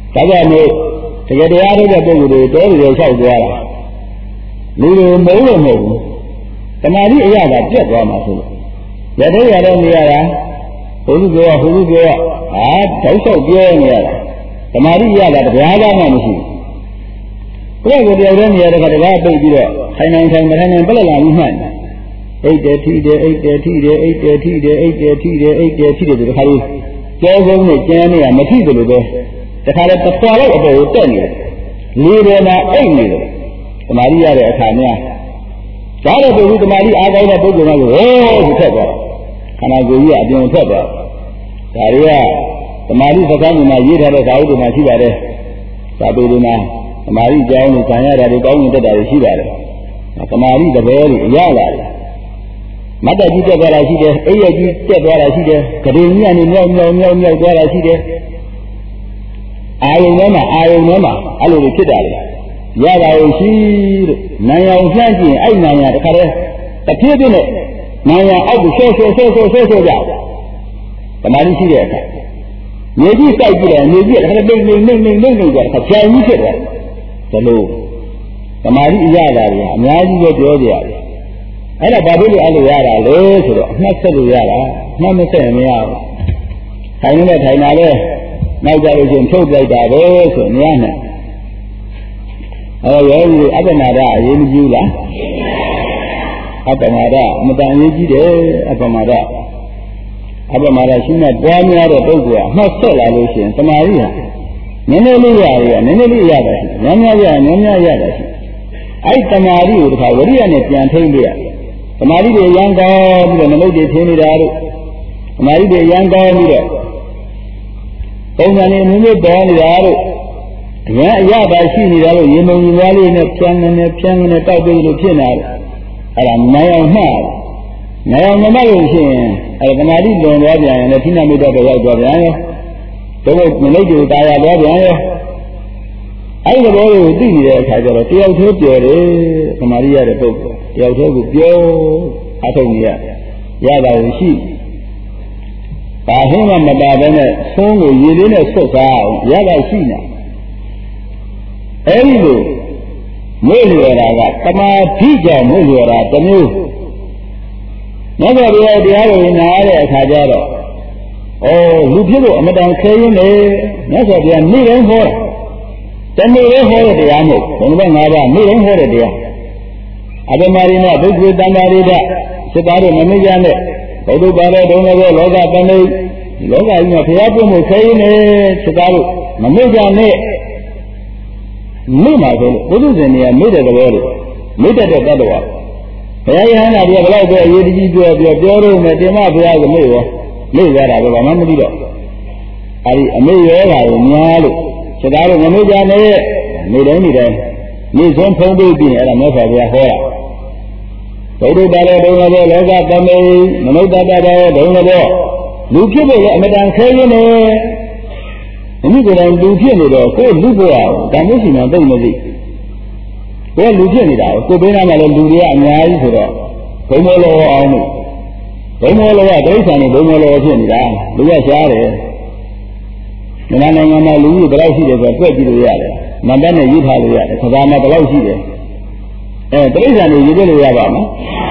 ဒါကြောင့်မို့တကယ်တရားထုတ်တဲ့ပုဂ္ဂိုလ်တွေတော်တော်လျှောက်သွားတာလူတွေမုန်းလို့မဟုတ်ဘူးတမာတိအရာကပြတ်သွားမှာဆိုလို့ရတဲ့ရတဲ့နေရတာဘုလူပြောဟိုလူပြောဟာတောက်လျှောက်ပြောနေရတာတမာတိအရာကတရားသားမှမရှိဘူးဘုရားကိုတရားတဲ့နေရာတခါတကားပိတ်ပြီးတော့ထိုင်နိုင်ထိုင်မထိုင်နိုင်ပြက်လာပြီးမှတ်အိတ်တယ်ထီတယ်အိတ်တယ်ထီတယ်အိတ်တယ်ထီတယ်အိတ်တယ်ထီတယ်အိတ်တယ်ထီတယ်ဒီခါလေးကျော်ဆုံးနဲ့ကျန်းနေရမထီတယ်လို့ပဲတခါလည်းတစ်ခွာလောက်အပေါ်ကိုတက်နေတယ်လေတယ်မှာအိတ်နေတယ်တမာတိရတဲ့အခါများဒါလည်းပုဂ္ဂိုလ်တမာတိအားကောင်းတဲ့ပုဂ္ဂိုလ်ကဟိုးဆိုထက်သွားခန္ဓာကိုယ်ကြီးကအပြင်ထက်သွားဒါတွေကတမာတိစကားမှာရေးထားတဲ့ဓာတ်တွေမှာရှိပါတယ်သာပေတွေမှာတမာတိကြောင်းကိုခံရတာတွေကောင်းရင်တက်တာတွေရှိပါတယ်တမာတိတပည့်တွေရလာတယ်မတ္တကြီးတက်သွားတာရှိတယ်အိယကြီးတက်သွားတာရှိတယ်ဂရေကြီးကနေမြောက်မြောက်မြောက်မြောက်သွားတာရှိတယ်အာယုံထဲမှာအာယုံထဲမှာအဲ့လိုဖြစ်တာလေရတာကိုရှိတဲ့နိုင်အောင်လှမ်းကြည့်ရင်အဲ့နိုင်ရတခါတည်းတစ်ဖြည်းဖြည်းနဲ့နိုင်ရအောက်ကိုဆွဲဆွဲဆွဲဆွဲဆွဲဆွဲကြတမာတိရှိတဲ့အခါမြေကြီးစိုက်ကြည့်တယ်မြေကြီးကတခါတည်းနှိမ့်နှိမ့်နှိမ့်နှိမ့်နှိမ့်ကြတခါဖြိုင်ကြီးဖြစ်သွားတယ်ဒါလို့တမာတိအရတာတွေအများကြီးပဲပြောကြရတယ်အဲ့ဒါဘာဖြစ်လို့အဲ့လိုရတာလဲဆိုတော့အမှတ်ဆက်လို့ရတာမှတ်မဆက်ရင်မရဘူးထိုင်နေတဲ့ထိုင်တာလဲနောက်ကြလို့ချင်းထုတ်လိုက်တာပဲဆိုနေရမယ်အဲရောဒီအပ္ပနာဒအရေးမကြီးလားအပ္ပနာဒအမတန်အရေးကြီးတယ်အပ္ပနာဒအပ္ပနာဒရှိနေပွားများတဲ့ပုဂ္ဂိုလ်ကအမှတ်ဆက်လာလို့ရှိရင်တမာရီဟာနည်းနည်းလေးရရနည်းနည်းလေးရတယ်များများရများများရတယ်အဲ့တမာရီကိုတခါဝရိယနဲ့ပြန်ထိန်းပြရတမာရီတွေရန်ကောင်းပြီးတော့မလုတ်တွေထင်းနေတာတို့တမာရီတွေရန်ကောင်းပြီးတော့ပုံစံလေးမျိုးမျိုးပေါ်နေတာတို့အရင်အရပါရှိနေတာလို့ရေမုံကြီးများလေးနဲ့ဖြန်းနေဖြန်းနေတောက်ပြီးလို့ဖြစ်နေတယ်အဲ့ဒါနိုင်အောင်မှတ်နိုင်အောင်မမှတ်လို့ရှိရင်အဲ့တမာရီလွန်သွားပြန်ရင်လည်းခိနမိတ်တော့ရောက်သွားပြန်ရောတို့မလုတ်တွေတာယာသွားပြန်ရောအဲ့ဒီဘောကိုသိနေတဲ့အခါကျတော့တယောက်သေးပြောတယ်တမာရီရတဲ့ပုဂ္ဂိုလ်တယောက်သေးကိုပြောအထုတ်နေရရတာကိုရှိဘာဟင်းမှမပါဘဲနဲ့သုံးကိုရေလေးနဲ့ဆုတ်စားအောင်ရတာရှိနေအဲ့ဒီလိုမွေးလျော်တာကတမာတိကြောင့်မွေးလျော်တာတစ်မျိုးမြတ်စွာဘုရားတရားတော်နားတဲ့အခါကျတော့ဩလူဖြစ်လို့အမတန်ခဲရင်းနေမြတ်စွာဘုရားနေ့တိုင်းဟောတနေ့လေးဟောတဲ့တရားမဟုတ်ဘုံဘက်၅ပါးနေ့တိုင်းဟောတဲ့တရားအပ္ပမရိနဒုက္ခတန္တာရိဒစိတ်သားတို့မမေ့ကြနဲ့ဘုဒ္ဓဘာသာဒုံဘောလောကတဏိလောကကြီးမှာဘုရားပြုမှုခဲရင်းနေစိတ်သားတို့မမေ့ကြနဲ့မိမှာဆိုလို့ဘုဒ္ဓဇင်တွေကမိတဲ့သဘောတွေမိတတ်တဲ့တ attva ဘုရားယဟန္တာတွေကဘယ်တော့ပဲအရေးတကြီးပြောပြောပြောတော့မယ်တင်မဘုရားကမိရောမိရတာပဲဘာမှမသိတော့အဲဒီအမိရောတာကိုများလို့စိတ်သားတို့မမေ့ကြနဲ့နေတိုင်းနေတိုင်းနေဆုံးဖုံးပြီးပြင်အဲ့ဒါမြတ်စွာဘုရားဟောတာဘုဒ္ဓဘာသာဒုံဘောလောကတမေမနုဿတတဒုံဘောလူဖြစ်ဖို့လည်းအမတန်ခဲရင်းနေဒီကိုယ်တိုင်လူဖြစ်နေတော့ကိုယ်လူဘဝတန်ဖို့ရှိမှသိမသိကိုယ်လူဖြစ်နေတာကိုယ်ဘေးနားမှာလည်းလူတွေကအများကြီးဆိုတော့ဘုံမောလောအောင်လို့ဘုံမောလောကတိဋ္ဌာန်နဲ့ဘုံမောလောဖြစ်နေတာလူရရှားတယ်မြန်မာနိုင်ငံမှာလူကြီးဘယ်လောက်ရှိတယ်ဆိုတော့တွက်ကြည့်လို့ရတယ်နံပါတ်နဲ့ရေးထားလို့ရတယ်ခဘာမှာဘယ်လောက်ရှိတယ်အဲတိဋ္ဌာန်တွေရေးပြလို့ရပါမ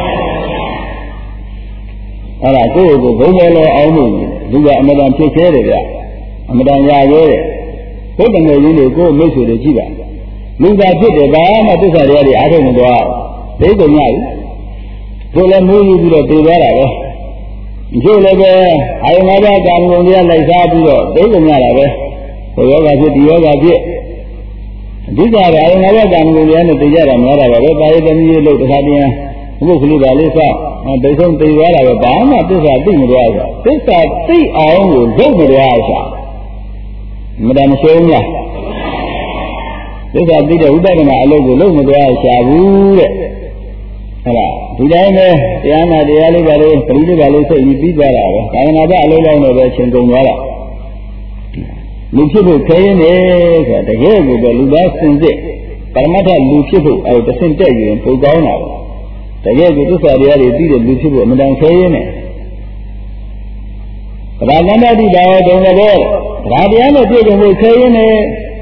လားအဲ့ဒါကိုယ့်ကိုဘုံမောလောအောင်လို့လူကအမှန်တန်ဖြစ်သေးတယ်ဗျအမှန်တန်ရရဲတယ်ဘုဒ္ဓငယ်ကြီးတွေကိုမိတ်ဆွေတွေကြည့်ပါလူသာဖြစ်တယ်ဘာမှသစ္စာတရားတွေအားထုတ်မသွားဒိဋ္ဌိညကြီးကိုလည်းမူးယူပြီးတော့တည်သွားတာပဲဒီလိုလည်းပဲအာယုံ၅ပါးကာမဂုဏ်တရားလိုက်စားပြီးတော့ဒိဋ္ဌိညတာပဲဟိုယောဂဖြစ်ဒီယောဂဖြစ်အဓိကအာယုံ၅ပါးကာမဂုဏ်တရားနဲ့တည်ကြတာများတာပဲပါရိသမီးလို့တခါတည်းဘုက္ခလူပါလေးစဒိဋ္ဌုံတည်သွားတာပဲဘာမှသစ္စာသိမသွားဘူးသစ္စာသိအောင်ကိုလုပ်မသွားရှာမတန်မရှိဘူးလားသစ္စာသိတဲ့ဥပဒနာအလုပ်ကိုလုပ်မသွားရှာဘူးတဲ့ဟုတ်လားဒီတိုင်းပဲတရားနာတရားလေးပါလေးပရိလေးပါလေးစိတ်ပြီးပြီးသွားတာပဲကာယနာကအလုပ်လုပ်နေပဲချင်းကုန်သွားတာလူဖြစ်ဖို့ခဲရင်းနေဆိုတကယ်ကိုပဲလူသားစင်စစ်ပရမတ္ထလူဖြစ်ဖို့အဲတဆင့်တက်ရင်ပုံကောင်းတာတကယ်ကိုသစ္စာတရားတွေပြီးတဲ့လူဖြစ်ဖို့အမှန်တန်ခဲရင်းနေဗလာလန္ဒတိဘာဝဒုံဘောဗလာတရားနဲ့ပြည့်စုံဖို့ခဲရင်းနေ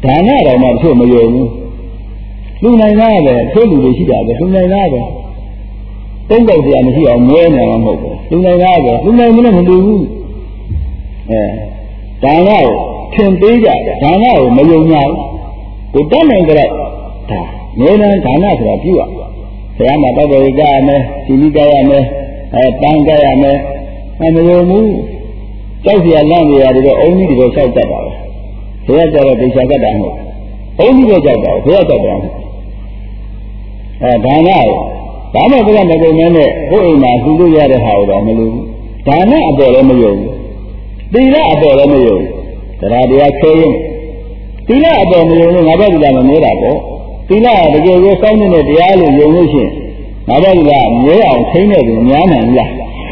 ဒါနတော်မှသူ့မယုံဘူးလူနိုင်သားပဲသူ့လူတွေရှိတာပဲလူနိုင်သားပဲတုံးတော့စရာမရှိအောင်မွဲနေမှာမဟုတ်ဘူးလူနိုင်သားပဲလူနိုင်မနဲ့မလူဘူးအဲဒါနကိုထင်သေးကြတယ်ဒါနကိုမယုံကြဘူးကိုတတ်နိုင်ကြတော့ဒါနေနဒါနဆိုတာပြုရဘုရားမှာတောက်တော်ကြရမယ်ဒီလိကြရမယ်အဲတန်ကြရမယ်အဲမယုံဘူးကြောက်စရာလန့်နေရတယ်တော့အုံးကြီးတွေလျှောက်တတ်တာပဲဘုရားကြတော့ဒေချာကတ္တာမဟုတ်အုံးကြီးတွေကြောက်တာဘုရားကြောက်တယ်အဲဒါနကိုဒါမှဘုရားမကုန်နဲ့ကိုယ်အိမ်မှာသူလို့ရတဲ့ဟာကိုတော့မလို့ဒါနအပေါ်လည်းမယုံဘူးသီလအပေါ်လည်းမယုံတရားတရားခဲရင်သီလအပေါ်မယုံလို့ငါဘက်ကမမြဲတာပေါ့သီလတကယ်ကိုစောင့်နေတဲ့တရားလို့ယုံလို့ရှိရင်ငါဘက်ကမြဲအောင်ထိန်းနေတယ်များနိုင်လား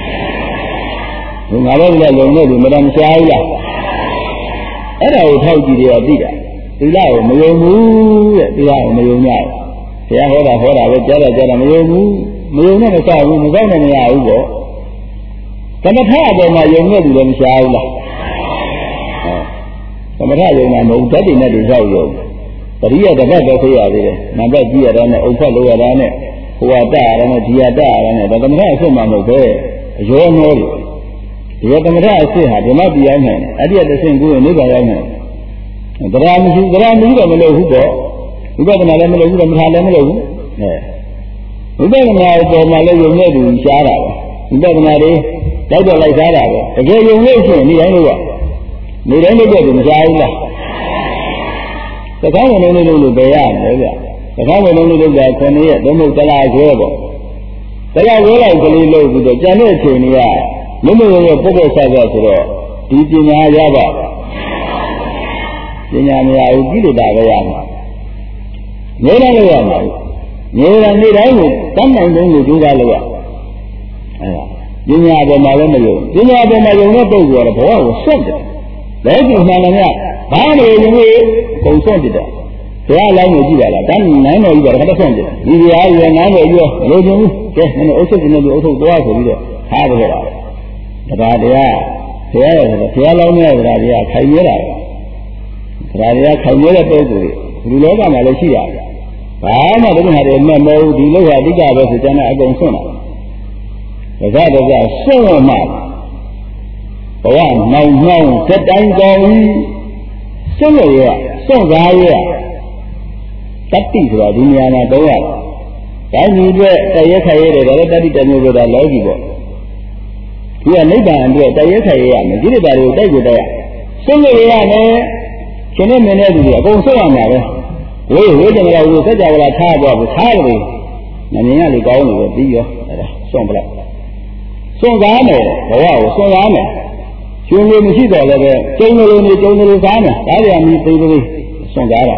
ငါဘက်ကလုံနေတယ်မတမ်းရှားဘူးလားအဲ့ဒါကိုထောက်ကြည့်ရသိတာသီလကိုမယုံဘူးတဲ့သီလကိုမယုံကြဘူးဘုရားဟောတာဟောတာပဲကြားတာကြားတာမယုံဘူးမယုံနဲ့မဆောက်ဘူးမဆောက်နဲ့မရဘူးပေါ့သမထအပေါ်မှာယုံနေတယ်လည်းမရှားဘူးလားသမထယုံတာမဟုတ်ဓာတ်တွေနဲ့တွေဆောက်ယုံပရိယတပတ်ပဲဆိုရသေးတယ်နံပါတ်ကြည့်ရတာနဲ့အုပ်ဖက်လို့ရတာနဲ့ဟိုဟာတရတာနဲ့ဒီဟာတရတာနဲ့ဒါသမထအစစ်မှမဟုတ်ပဲအရောနှောလို့ဒီသမထအစစ်ဟာဓမ္မတရားနဲ့အဲ့ဒီအတစ်ဆင့်ကိုနိဗ္ဗာန်ရောက်နေတရားမရှိတရားမရှိတော့မလို့ဟုတ်တော့ဝိပဿနာလည်းမလုပ်ဘူးဓမ္မထာလည်းမလုပ်ဘူးအဲဝိပဿနာပေါ်မှာလည်းယုံနေသူရှားတာပဲဝိပဿနာတွေတိုက်တော့လိုက်စားတာပဲတကယ်ယုံလို့ရှိရင်ဒီတိုင်းလို့ကနေတိုင်းလို့တော့မရှားဘူးလားသကောင်းဝင်လုံးလို့လို့ပဲရမယ်ဗျသကောင်းဝင်လုံးလို့လို့ကခုနှစ်ရက်သုံးဖို့တလားခွဲပေါ့တရားဝဲလိုက်ကလေးလို့ပြီးတော့ကျန်တဲ့အချိန်တွေကမမရရပုဂ္ဂိုလ်ဆက်ဆက်ဆိုတော့ဒီပညာရပါပညာမရဘူးကိလေသာပဲရမှာနေတိုင်းလို့ရမှာနေတိုင်းနေတိုင်းကိုတတ်နိုင်ဆုံးကိုကြိုးစားလို့ရအဲဒါပညာပေါ်မှာလည်းမယုံပညာပေါ်မှာယုံတဲ့ပုဂ္ဂိုလ်ကဘဝကိုဆွတ်တယ်လက်ကျမှန်တယ်များဘာလို့ယုံလို့ပုံဆွတ်တယ်ဘုရားလောင်းကိုကြည့်ပါလားတန်းနိုင်တော်ကြီးကတော့ဆွတ်တယ်ဒီဘုရားရဲ့နိုင်တော်ကြီးရောမလို့ချင်ဘူးကဲမင်းအုပ်ချုပ်နေလို့အုပ်ချုပ်သွားဆိုပြီးတော့ထားကြတာတရားတရားဘုရားရဲ့ဘုရားလောင်းရဲ့တရားတရားခိုင်ရတာတရားတရားခိုင်ရတဲ့ပုဂ္ဂိုလ်တွေဒီလောကမှာလည်းရှိရတယ်ဘာမှဒုက္ခတွေမဲ့မဟုတ်ဒီလောက်ဟာအဓိကပဲဆိုကြတဲ့အကုန်ဆွန့်တာဒါကြတော့ဆွန့်မှဘဝနောင်နောင်စက်တိုင်းကောင်းဆွန့်ရရဆွန့်ကားရတတိဆိုတာဒီနေရာမှာတော့ရတယ်ဒါကြီးအတွက်တရက်ခရဲတယ်ဒါလည်းတတိတမျိုးဆိုတာလောကီပေါ့ဒီကနိဗ္ဗာန်အတွက်တရက်ခရဲရမယ်ဒီလိုပါတွေကိုတိုက်ကြတိုက်ရဆွန့်ရရမယ်ရှင်နဲ့မင်းနဲ့သူအကုန်ဆွန့်ရမှာပဲဝေးဝေးတယ်လားဝေးစัจ java လာထားတော့ဘူးထားတယ်မမြင်ရလေကောင်းလို့ပြီးရောအဲ့ဒါစွန့်ပလိုက်စွန့်ကားမယ်ဘဝကိုစွန့်ကားမယ်ရှင်လေးမရှိတော့လည်းပဲကျုံလိုနေကျုံလိုကားမယ်ဒါကြမြည်သေးသေးစွန့်ကားတာ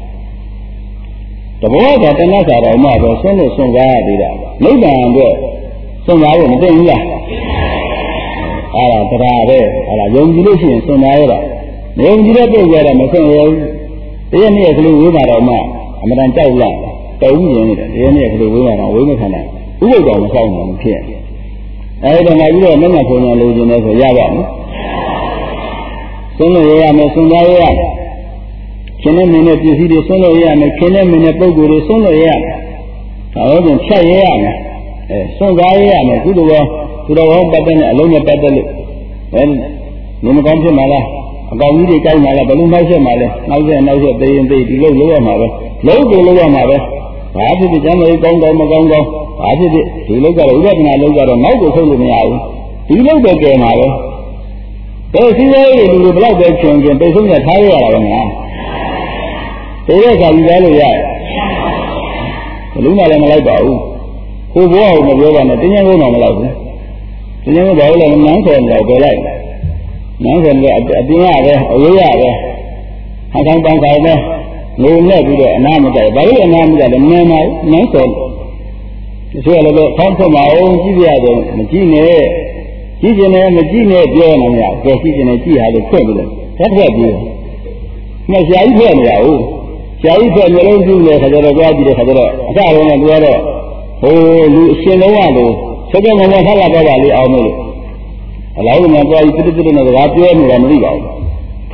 တဘောကတဏှာစာတော်မှပဲစွန့်လို့စွန့်ကားရသေးတာနိဗ္ဗာန်အတွက်စွန့်ကားဖို့မသိဘူးလားအဲ့ဒါတရားပဲအဲ့ဒါယုံကြည်လို့ရှိရင်စွန့်ကားရတာမယုံကြည်တဲ့ပုဂ္ဂိုလ်ကမစွန့်ရဘူးဒီနေ့ကလေးဝေးပါတော့မှအမှန်တန်ကြောက်လာတုံးနေတယ်ဒီနေ့ကလေးဝေးပါတော့ဝေးမခံနိုင်ဥပုပ်တော်မဆောင်ဘူးဖြစ်အဲဒီတော့မှပြီးတော့မျက်နှာပုံညာလိုချင်တယ်ဆိုရပါမယ်ဆုံးလို့ရရမယ်ဆုံးသားရရမယ်ရှင်နဲ့မင်းနဲ့ပစ္စည်းတွေဆုံးလို့ရရမယ်ခင်နဲ့မင်းနဲ့ပုဂ္ဂိုလ်တွေဆုံးလို့ရရမယ်ဒါတော့ပြန်ဖြတ်ရရမယ်အဲဆုံးသားရရမယ်ကုသိုလ်ရောကုသိုလ်ရောပတ်တဲ့နဲ့အလုံးနဲ့ပတ်တဲ့လို့အဲနေမကောင်းဖြစ်မှာလားအကောင်ကြီးတွေကြိုက်လာတာဘယ်လိုနိုင်ချက်မှာလဲနောက်ဆက်နောက်ဆက်သိရင်သိဒီလိုလုပ်ရမှာပဲလုံးကိုလုပ်ရမှာပဲဘာဖြစ်ဖြစ်ကျမ်းလေးကောင်းတော့မကောင်းတော့ဘာဖြစ်ဖြစ်ဒီလုပ်ကြတော့ဥပဒနာလုပ်ကြတော့နောက်ကိုဆုံးလို့မရဘူးဒီလုပ်ပဲကြယ်မှာပဲဘယ်စီးရဲတွေလူတွေဘလောက်ပဲချွန်ချင်ပိတ်ဆုံးရထားရရတာပဲညာဒီတဲ့ခါကြီးလဲလို့ရတယ်ဘလူးမှလည်းမလိုက်ပါဘူးကိုဘွားကိုမပြောပါနဲ့တင်းကျင်းကုန်းတော့မလိုက်ဘူးတင်းကျင်းကုန်းဘာလို့လဲနန်းဆယ်တော့ပဲလိုက်နန်းဆယ်ကအတင်းရပဲအဝေးရပဲအဆောင်ပန်းဆိုင်ပဲငိုနဲ့ပြီးတော့အနာမကြိုက်ဘာလို့အနာမကြိုက်လဲနန်းမနန်းဆယ်ဒီဆိုလည်းပဲဖောင်းဖွင့်မအောင်ကြည့်ပြရတယ်မကြည့်နဲ့ကြည့်ကျင်တယ်မကြည့်နဲ့ပြောနေရကြည့်ကျင်တယ်ကြည့်ဟာလို့ဖွင့်ပြီးတော့တက်ထွက်ပြီးမဆရာကြီးဖွင့်နေရဘူးဆရာကြီးဖွင့်မျိုးလုံးကြည့်နေခါကျတော့ကြားကြည့်တဲ့ခါကျတော့အစတုန်းကသူကတော့ဟိုလူအရှင်လုံးကလို့စကြဝဠာဆက်လာတော့ပါလေအောင်လို့အလောင်းကသွားပြီးတိတိတိနဲ့စကားပြောနေတာမသိပါဘူးဖ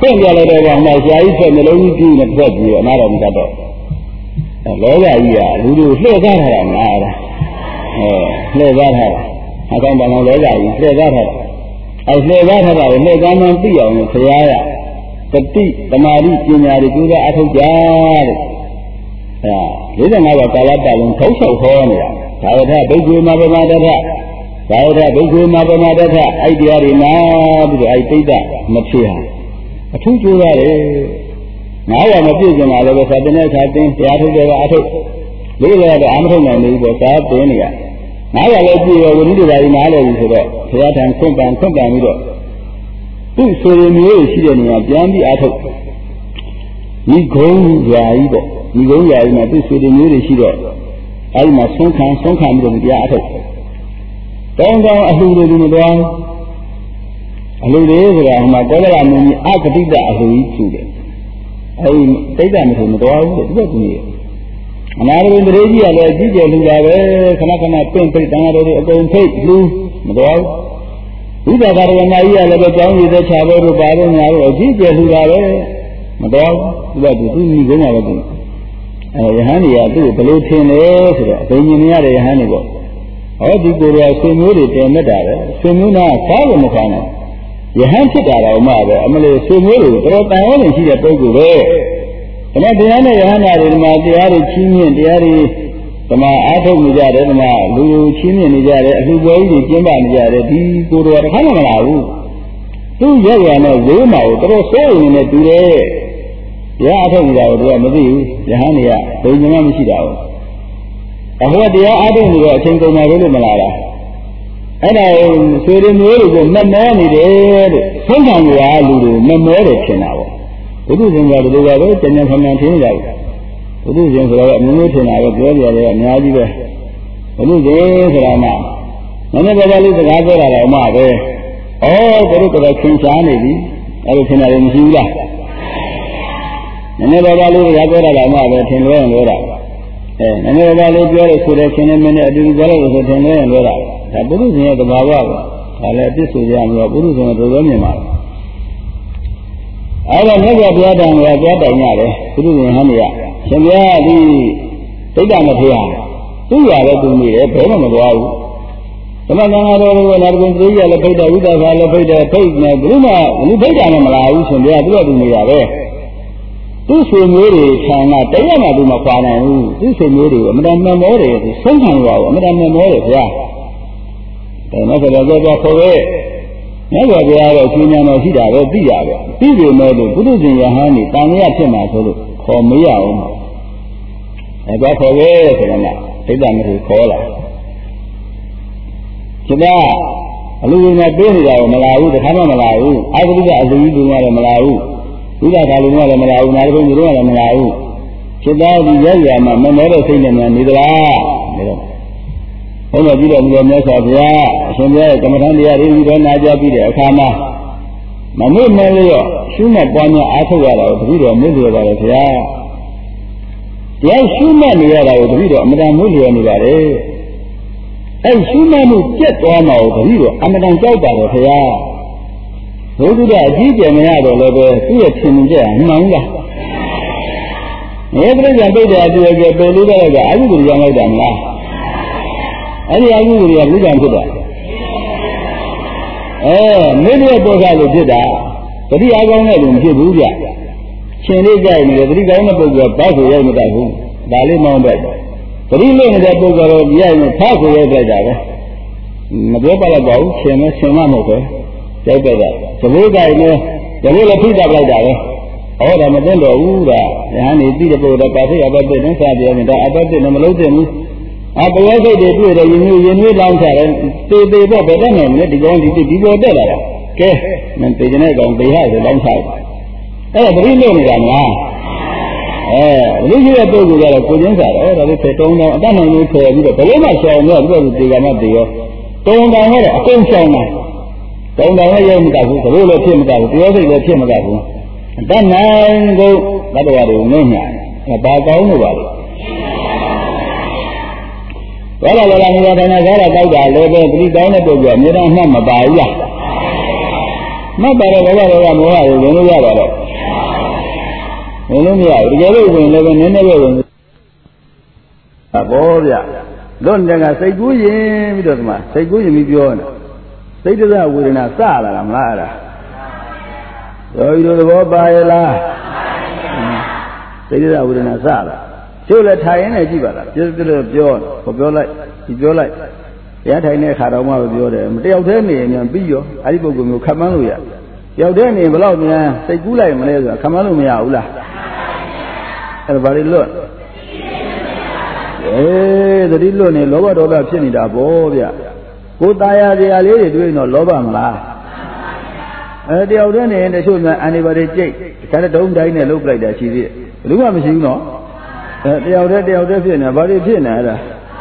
င့်ကြလိုက်တဲ့ကောင်မှဆရာကြီးဆက်နှလုံးကြီးကြည့်နေထွက်ပြီးအနာတော်မတတ်တော့လောကကြီးကလူတွေလှည့်ကားထားတာမလားအဲလှည့်ကားထားတာအကောင်ဘာလို့လောကကြီးလှည့်ကားထားတာအဲလှည့်ကားထားတာကိုလှည့်ကားမှသိအောင်လို့ဆရာကတတိတမာတိပညာတွေကျိုးစားအထောက်ကြတဲ့အဲလေး၅ပါးကာလပတ်လုံးထောက်လျှောက်ဟောနေတာဘာဝထဘိက္ခုမပမတ္ထဘာဝထဘိက္ခုမပမတ္ထအဲ့တရားတွေနာပြီးတော့အဲ့တိတ်တမဖြစ်ဟာအထူးကျိုးရတယ်ငါးရမပြည့်ကျင်လာလည်းပဲသာတင်တဲ့အခါတင်တရားထုတ်တယ်ကအထုတ်လေးရတော့အမထုတ်နိုင်ဘူးပေါ့သာတင်နေရငါးရလည်းပြည့်ရောဝိနည်းတရားကြီးနားလည်ပြီဆိုတော့ဘုရားထံခွင့်ပန်ခွင့်ပန်ပြီးတော့သူ့ဆိုရမျိုးရှိတဲ့နေရာပြန်ပြီးအထုတ်ဒီဂုံးရာကြီးပေါ့ဒီဂုံးရာကြီးမှာသူ့ဆိုရမျိုးတွေရှိတော့အဲ့ဒီမှာဆုံးခံဆုံးခံပြီးတော့တရားအထုတ်တောင်းတောင်းအလှူတွေဒီမတော်အလှူတွေဆိုတာဟိုမှာကောသလမင်းကြီးအကတိတအလှူကြီးထူတယ်အဲ့ဒီတိတ်တမဆိုမတော်ဘူးတဲ့ဒီကအနာရင်းတရေကြီးကလည်းကြီးကျယ်လူလာပဲခဏခဏပင့်ပိတ်တန်တော်တွေအကုန်ဖိတ်လူမတော်ဘူးဘုရားကာရမကြီးကလည်းပဲကြောင်းရည်တဲ့ခြာဘဲတို့ပါတော့ညာတော့ကြီးကျယ်လူလာပဲမတော်ဘူးသူကသူကြီးကုန်းလာပဲသူအဲယဟန်ကြီးကသူ့ဘယ်လိုထင်လဲဆိုတော့အဘိညာဉ်ရတဲ့ယဟန်ကြီးပေါ့ဟောဒီကိုယ်ကဆွေမျိုးတွေတင်မဲ့တာပဲဆွေမျိုးနာစားလို့မခံနိုင်ယဟန်ဖြစ်တာတော့မှပဲအမလေးဆွေမျိုးတွေတော်တန်ရောနေရှိတဲ့ပုဂ္ဂိုလ်ပဲဒါနဲ့တရားနဲ့ယဟန်နာတွေဒီမှာတရားတွေချင်းမြင့်တရားတွေဒီမှာအားထုတ်နေကြတယ်ဒီမှာလူချင်းမြင့်နေကြတယ်အလှပွဲကြီးတွေကျင်းပနေကြတယ်ဒီကိုယ်တော်တခါမှမလာဘူးသူ့ရက်ရနဲ့ဝေးမှာကိုတော်စိုးရင်နဲ့တူတယ်တရားအားထုတ်နေတာကိုသူကမသိဘူးယဟန်တွေကဘယ်မှမရှိတာဘူးအဟောတရားအားထုတ်နေတော့အချိန်ကုန်တာလို့မလားလားအဲ့ဒါဆွေတွေမျိုးတွေကိုမမဲနေတယ်တဲ့ဆုံးခံရလူတွေမမဲတယ်ထင်တာပေါ့ဘုဒ္ဓရှင်ကဒီလိုပါပဲကျန်ကျန်ဆန်းဆန်းထင်ကြတယ်ဘုဒ္ဓရှင်ဆိုတော့အမျိုးမျိုးထင်တာပဲပြောကြတယ်အများကြီးပဲဘုဒ္ဓရှင်ဆိုတာမှနည်းနည်းပါးပါးလေးစကားပြောတာတော့မှပဲဩဘုရားကတော့သင်ရှားနေပြီအဲ့လိုထင်တာလည်းမရှိဘူးလားနည်းနည်းပါးပါးလေးစကားပြောတာတော့မှပဲထင်လွဲရင်လွဲတာအဲနည်းနည်းပါးပါးလေးပြောလို့ဆိုတဲ့ရှင်နေမင်းနဲ့အတူတူပြောလို့ဆိုထင်လွဲရင်လွဲတာဒါပုရုဇဉ်ရဲ့သဘာဝပဲဒါလည်းအပြစ်ဆိုကြမှာပုရုဇဉ်ကတော်တော်မြင်ပါအဲ့ဒါမြတ်စွာဘုရားတန်ကကြားတိုင်ရတယ်ပုရုဇဉ်ဟန်ကြီးကရှင်ဘုရားဒီသိတ္တမထေရသူ့ရလည်းသူနေတယ်ဘယ်မှမသွားဘူးသမဏငါတော်ကနာဘုံသိရလည်းဖိတ်တယ်ဝိသသာလည်းဖိတ်တယ်ဖိတ်နေဘုရားဘုဖိတ်တာနဲ့မလာဘူးရှင်ဘုရားသူ့ရသူနေရပဲသူ့ဆွေမျိုးတွေဆံကတရက်မှသူမခွာနိုင်ဘူးသူ့ဆွေမျိုးတွေအမတန်မောတယ်ဆုံးခံရအောင်အမတန်မောတယ်ဗျာဒါနဲ့ဆိုတော့ကြောက်ခေါ်ရဲမြတ်စွာဘုရားတော့ရှင်ညာတော်ရှိတာပဲသိရပဲသိပေမဲ့လို့ပုရုဇဉ်ယဟန်นี่တန်ရဖြစ်မှာဆိုလို့ခေါ်မရအောင်အဲတော့ခေါ်ရဲဆိုတော့ဒိဋ္ဌမထေရခေါ်လာဒီကအလူဝင်နဲ့ပေးနေတာကိုမလာဘူးတခါမှမလာဘူးအာဂတိကအလူကြီးတွေလည်းမလာဘူးဘုရားကာလူကလည်းမလာဘူးနာရဘုံတို့ကလည်းမလာဘူးဖြစ်သားဒီရရမှာမမောတဲ့စိတ်နဲ့များနေသလားနေတော့ဘုရားကြည့်တော်မူတဲ့မြတ်စွာဘုရားအရှင်ဘုရားရဲ့ကမ္မထံတရားတွေပြီးတော့နာကြားပြီးတဲ့အခါမှာမမေ့မဲလျော့ရှုမှတ်ပွားများအားထုတ်ရတာကိုတပည့်တော်မြတ်စွာဘုရားဘုရားတရားရှုမှတ်နေရတာကိုတပည့်တော်အမတန်မို့လျော်နေပါတယ်အဲရှုမှတ်မှုပြတ်သွားမှာကိုတပည့်တော်အမတန်ကြောက်ပါတယ်ဘုရားဘုရားအကြီးကျယ်မရတော့လည်းပဲသူ့ရဲ့ထင်မြင်ချက်မှန်လားမြေပြိဿံပိတ်တဲ့အတူအကျယ်ပယ်လို့တော့ကအကုသိုလ်ကြောင့်လိုက်တာမလားအဲ့ဒီအကုသိုလ်ကဘုရားဖြစ်တာအဲမိမိရဲ့ပုဂ္ဂိုလ်လို့ဖြစ်တာတတိအကောင်းနဲ့လို့မဖြစ်ဘူးဗျရှင်လေးကြိုက်နေတယ်တတိကောင်းတဲ့ပုဂ္ဂိုလ်ကဘာဆိုရိုက်မတတ်ဘူးဒါလေးမောင်းပဲတတိလို့နေတဲ့ပုဂ္ဂိုလ်တော့ရိုက်ရင်ဖားဆိုရိုက်လိုက်တာပဲမပြောပါတော့ပါဘူးရှင်မရှင်မမဟုတ်ပဲရိုက်ပဲတာသဘောကြိုက်နေသဘောလည်းဖိတတ်လိုက်တာပဲဟောဒါမသိတော့ဘူးဒါယဟန်နေပြီးတဲ့ပုဂ္ဂိုလ်တော့ပါသိအပတ်သိနဲ့စပြောနေတာအပတ်သိနဲ့မလုံးသိဘူးအပဝဲစိတ်တွေတွေ့တယ်ရင်မျိုးရင်မျိုးလောင်းချတယ်တေတေတော့ဘယ်နဲ့လဲဒီကောင်ဒီဒီပေါ်တက်လာတာကဲမင်းတေကျတဲ့ကောင်တေဟဆိုလောင်းချတယ်အဲ့ဒါပရိလို့နေတာမလားအဲလူကြီးရဲ့ပုဂ္ဂိုလ်ကတော့ကိုချင်းစားတယ်ဒါလေးဖယ်တုံးတော့အတတ်နိုင်လို့ဖယ်ပြီးတော့ဘယ်လိုမှရှောင်တော့ပြီးတော့တေကမှတေရောတုံးတောင်နဲ့အကုန်ရှောင်တာတုံးတောင်နဲ့ရုံမကဘူးဘယ်လိုလဲဖြစ်မကဘူးတရားစိတ်လည်းဖြစ်မကဘူးအတတ်နိုင်ကိုဘတ်တော်တွေကိုငင်းညာဘာကောင်းလို့ပါလဲဘာလာလာနေတာကစားတာတောက်တာလည်းပဲပရိကောင်းတဲ့ပုဂ္ဂိုလ်အများအားမှမပါဘူးလားမှတ်ပါတယ်ဘာလို့လဲမောဟကိုဝင်လို့ရပါတော့ဝင်လို့မရဘူးတကယ်လို့ဝင်လည်းပဲနည်းနည်းပဲဝင်အဘောဗျလွတ်တဲ့ကစိတ်ကူးရင်ပြီးတော့ဒီမှာစိတ်ကူးရင်ပြီးပြောနေစိတ်တဇဝေဒနာစလာတာမလားအဲ့ဒါယောဂီတို့သဘောပါရဲ့လားစိတ်တဇဝေဒနာစလာကျိုးလည်းထိုင်ရင်လည်းကြည့်ပါလားပြောပြောပြောဟောပြောလိုက်ဒီပြောလိုက်တရားထိုင်တဲ့ခါတော့မှပြောတယ်တယောက်တည်းနေရင်ပြီးရောအဲ့ဒီပုဂ္ဂိုလ်မျိုးခတ်မှန်းလို့ရတယောက်တည်းနေဘယ်တော့များစိတ်ကူးလိုက်မလဲဆိုတာခတ်မှန်းလို့မရဘူးလားအဲ့ဒါဘာလို့လွတ်အေးသတိလွတ်နေလောဘဒေါသဖြစ်နေတာဗောဗျကိုตายရတရားလေးတွေတွေ့ရင်တော့လောဘမလားအဲတယောက်တည်းနေရင်တချို့များအန်ဒီဘာတွေကြိတ်ဒါနဲ့တုံးတိုင်းနဲ့လှုပ်ပလိုက်တာရှိသေးတယ်ဘယ်သူမှမရှိဘူးနော်အဲတယောက်တည်းတယောက်တည်းဖြစ်နေဘာတွေဖြစ်နေအဲ့ဒါ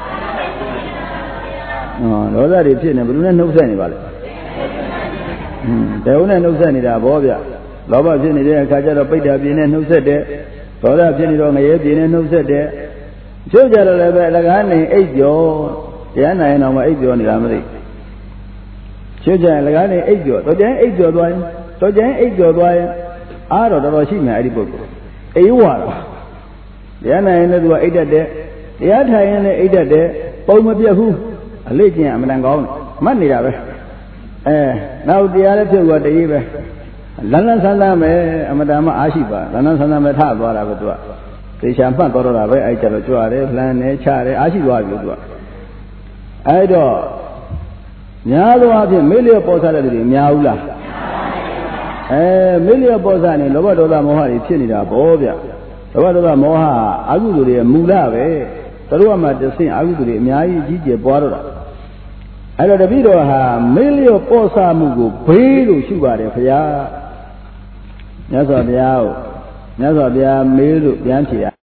ဟောဒေါသတွေဖြစ်နေဘယ်သူနဲ့နှုတ်ဆက်နေပါလဲဟွန်းတေုံနဲ့နှုတ်ဆက်နေတာဗောဗျလောဘဖြစ်နေတဲ့အခါကျတော့ပိဋ္ဌာပြင်းနဲ့နှုတ်ဆက်တယ်ဒေါသဖြစ်နေတော့ငရဲပြင်းနဲ့နှုတ်ဆက်တယ်ကျုပ်ကြတော့လည်းပဲအလကားနေအိပ်ကျော်တရားနိုင်အောင်မအိပ်ကျော်နေတာမသိကျုပ်ကြရင်အလကားနေအိပ်ကျော်တော့ကျရင်အိပ်ကျော်သွားရင်တော့ကျရင်အိပ်ကျော်သွားရင်အားတော့တော်တော်ရှိမယ်အဲ့ဒီပုဂ္ဂိုလ်အိဝါတော့တရားနိုင်ရင်လည်းသူကအိပ်တတ်တယ်တရားထိုင်ရင်လည်းအိပ်တတ်တယ်ပုံမပြတ်ဘူးအလေးကျင့်အမှန်တန်ကောင်းတယ်မှတ်နေတာပဲအဲနောက်တရားလည်းဖြစ်သွားတည်းပဲလန်းလန်းဆန်းဆန်းပဲအမှန်တန်မှအားရှိပါလန်းလန်းဆန်းဆန်းပဲထသွားတာပဲသူကသေချာမှတ်တော်တာပဲအဲ့ကြတော့ကြွရတယ်လှမ်းနေချတယ်အားရှိသွားပြီသူကအဲ့တော့များသောအားဖြင့်မေ့လျော့ပေါ်စားတဲ့လူတွေများဘူးလားအဲမေ့လျော့ပေါ်စားနေလောဘဒေါသမောဟတွေဖြစ်နေတာဗောဗျလောဘဒေါသမောဟအကုသိုလ်တွေမူလပဲတို့ကမှတဆင့်အကုသိုလ်တွေအများကြီးကြီးကျယ်ပွားတော့တာအဲ့တော့တပည့်တော်ဟာမေ့လျော့ပေါ်စားမှုကိုဘေးလို့ရှုပါတယ်ခင်ဗျာမြတ်စွာဘုရားကိုမြတ်စွာဘုရားမေးလို့ပြန်ဖြေရ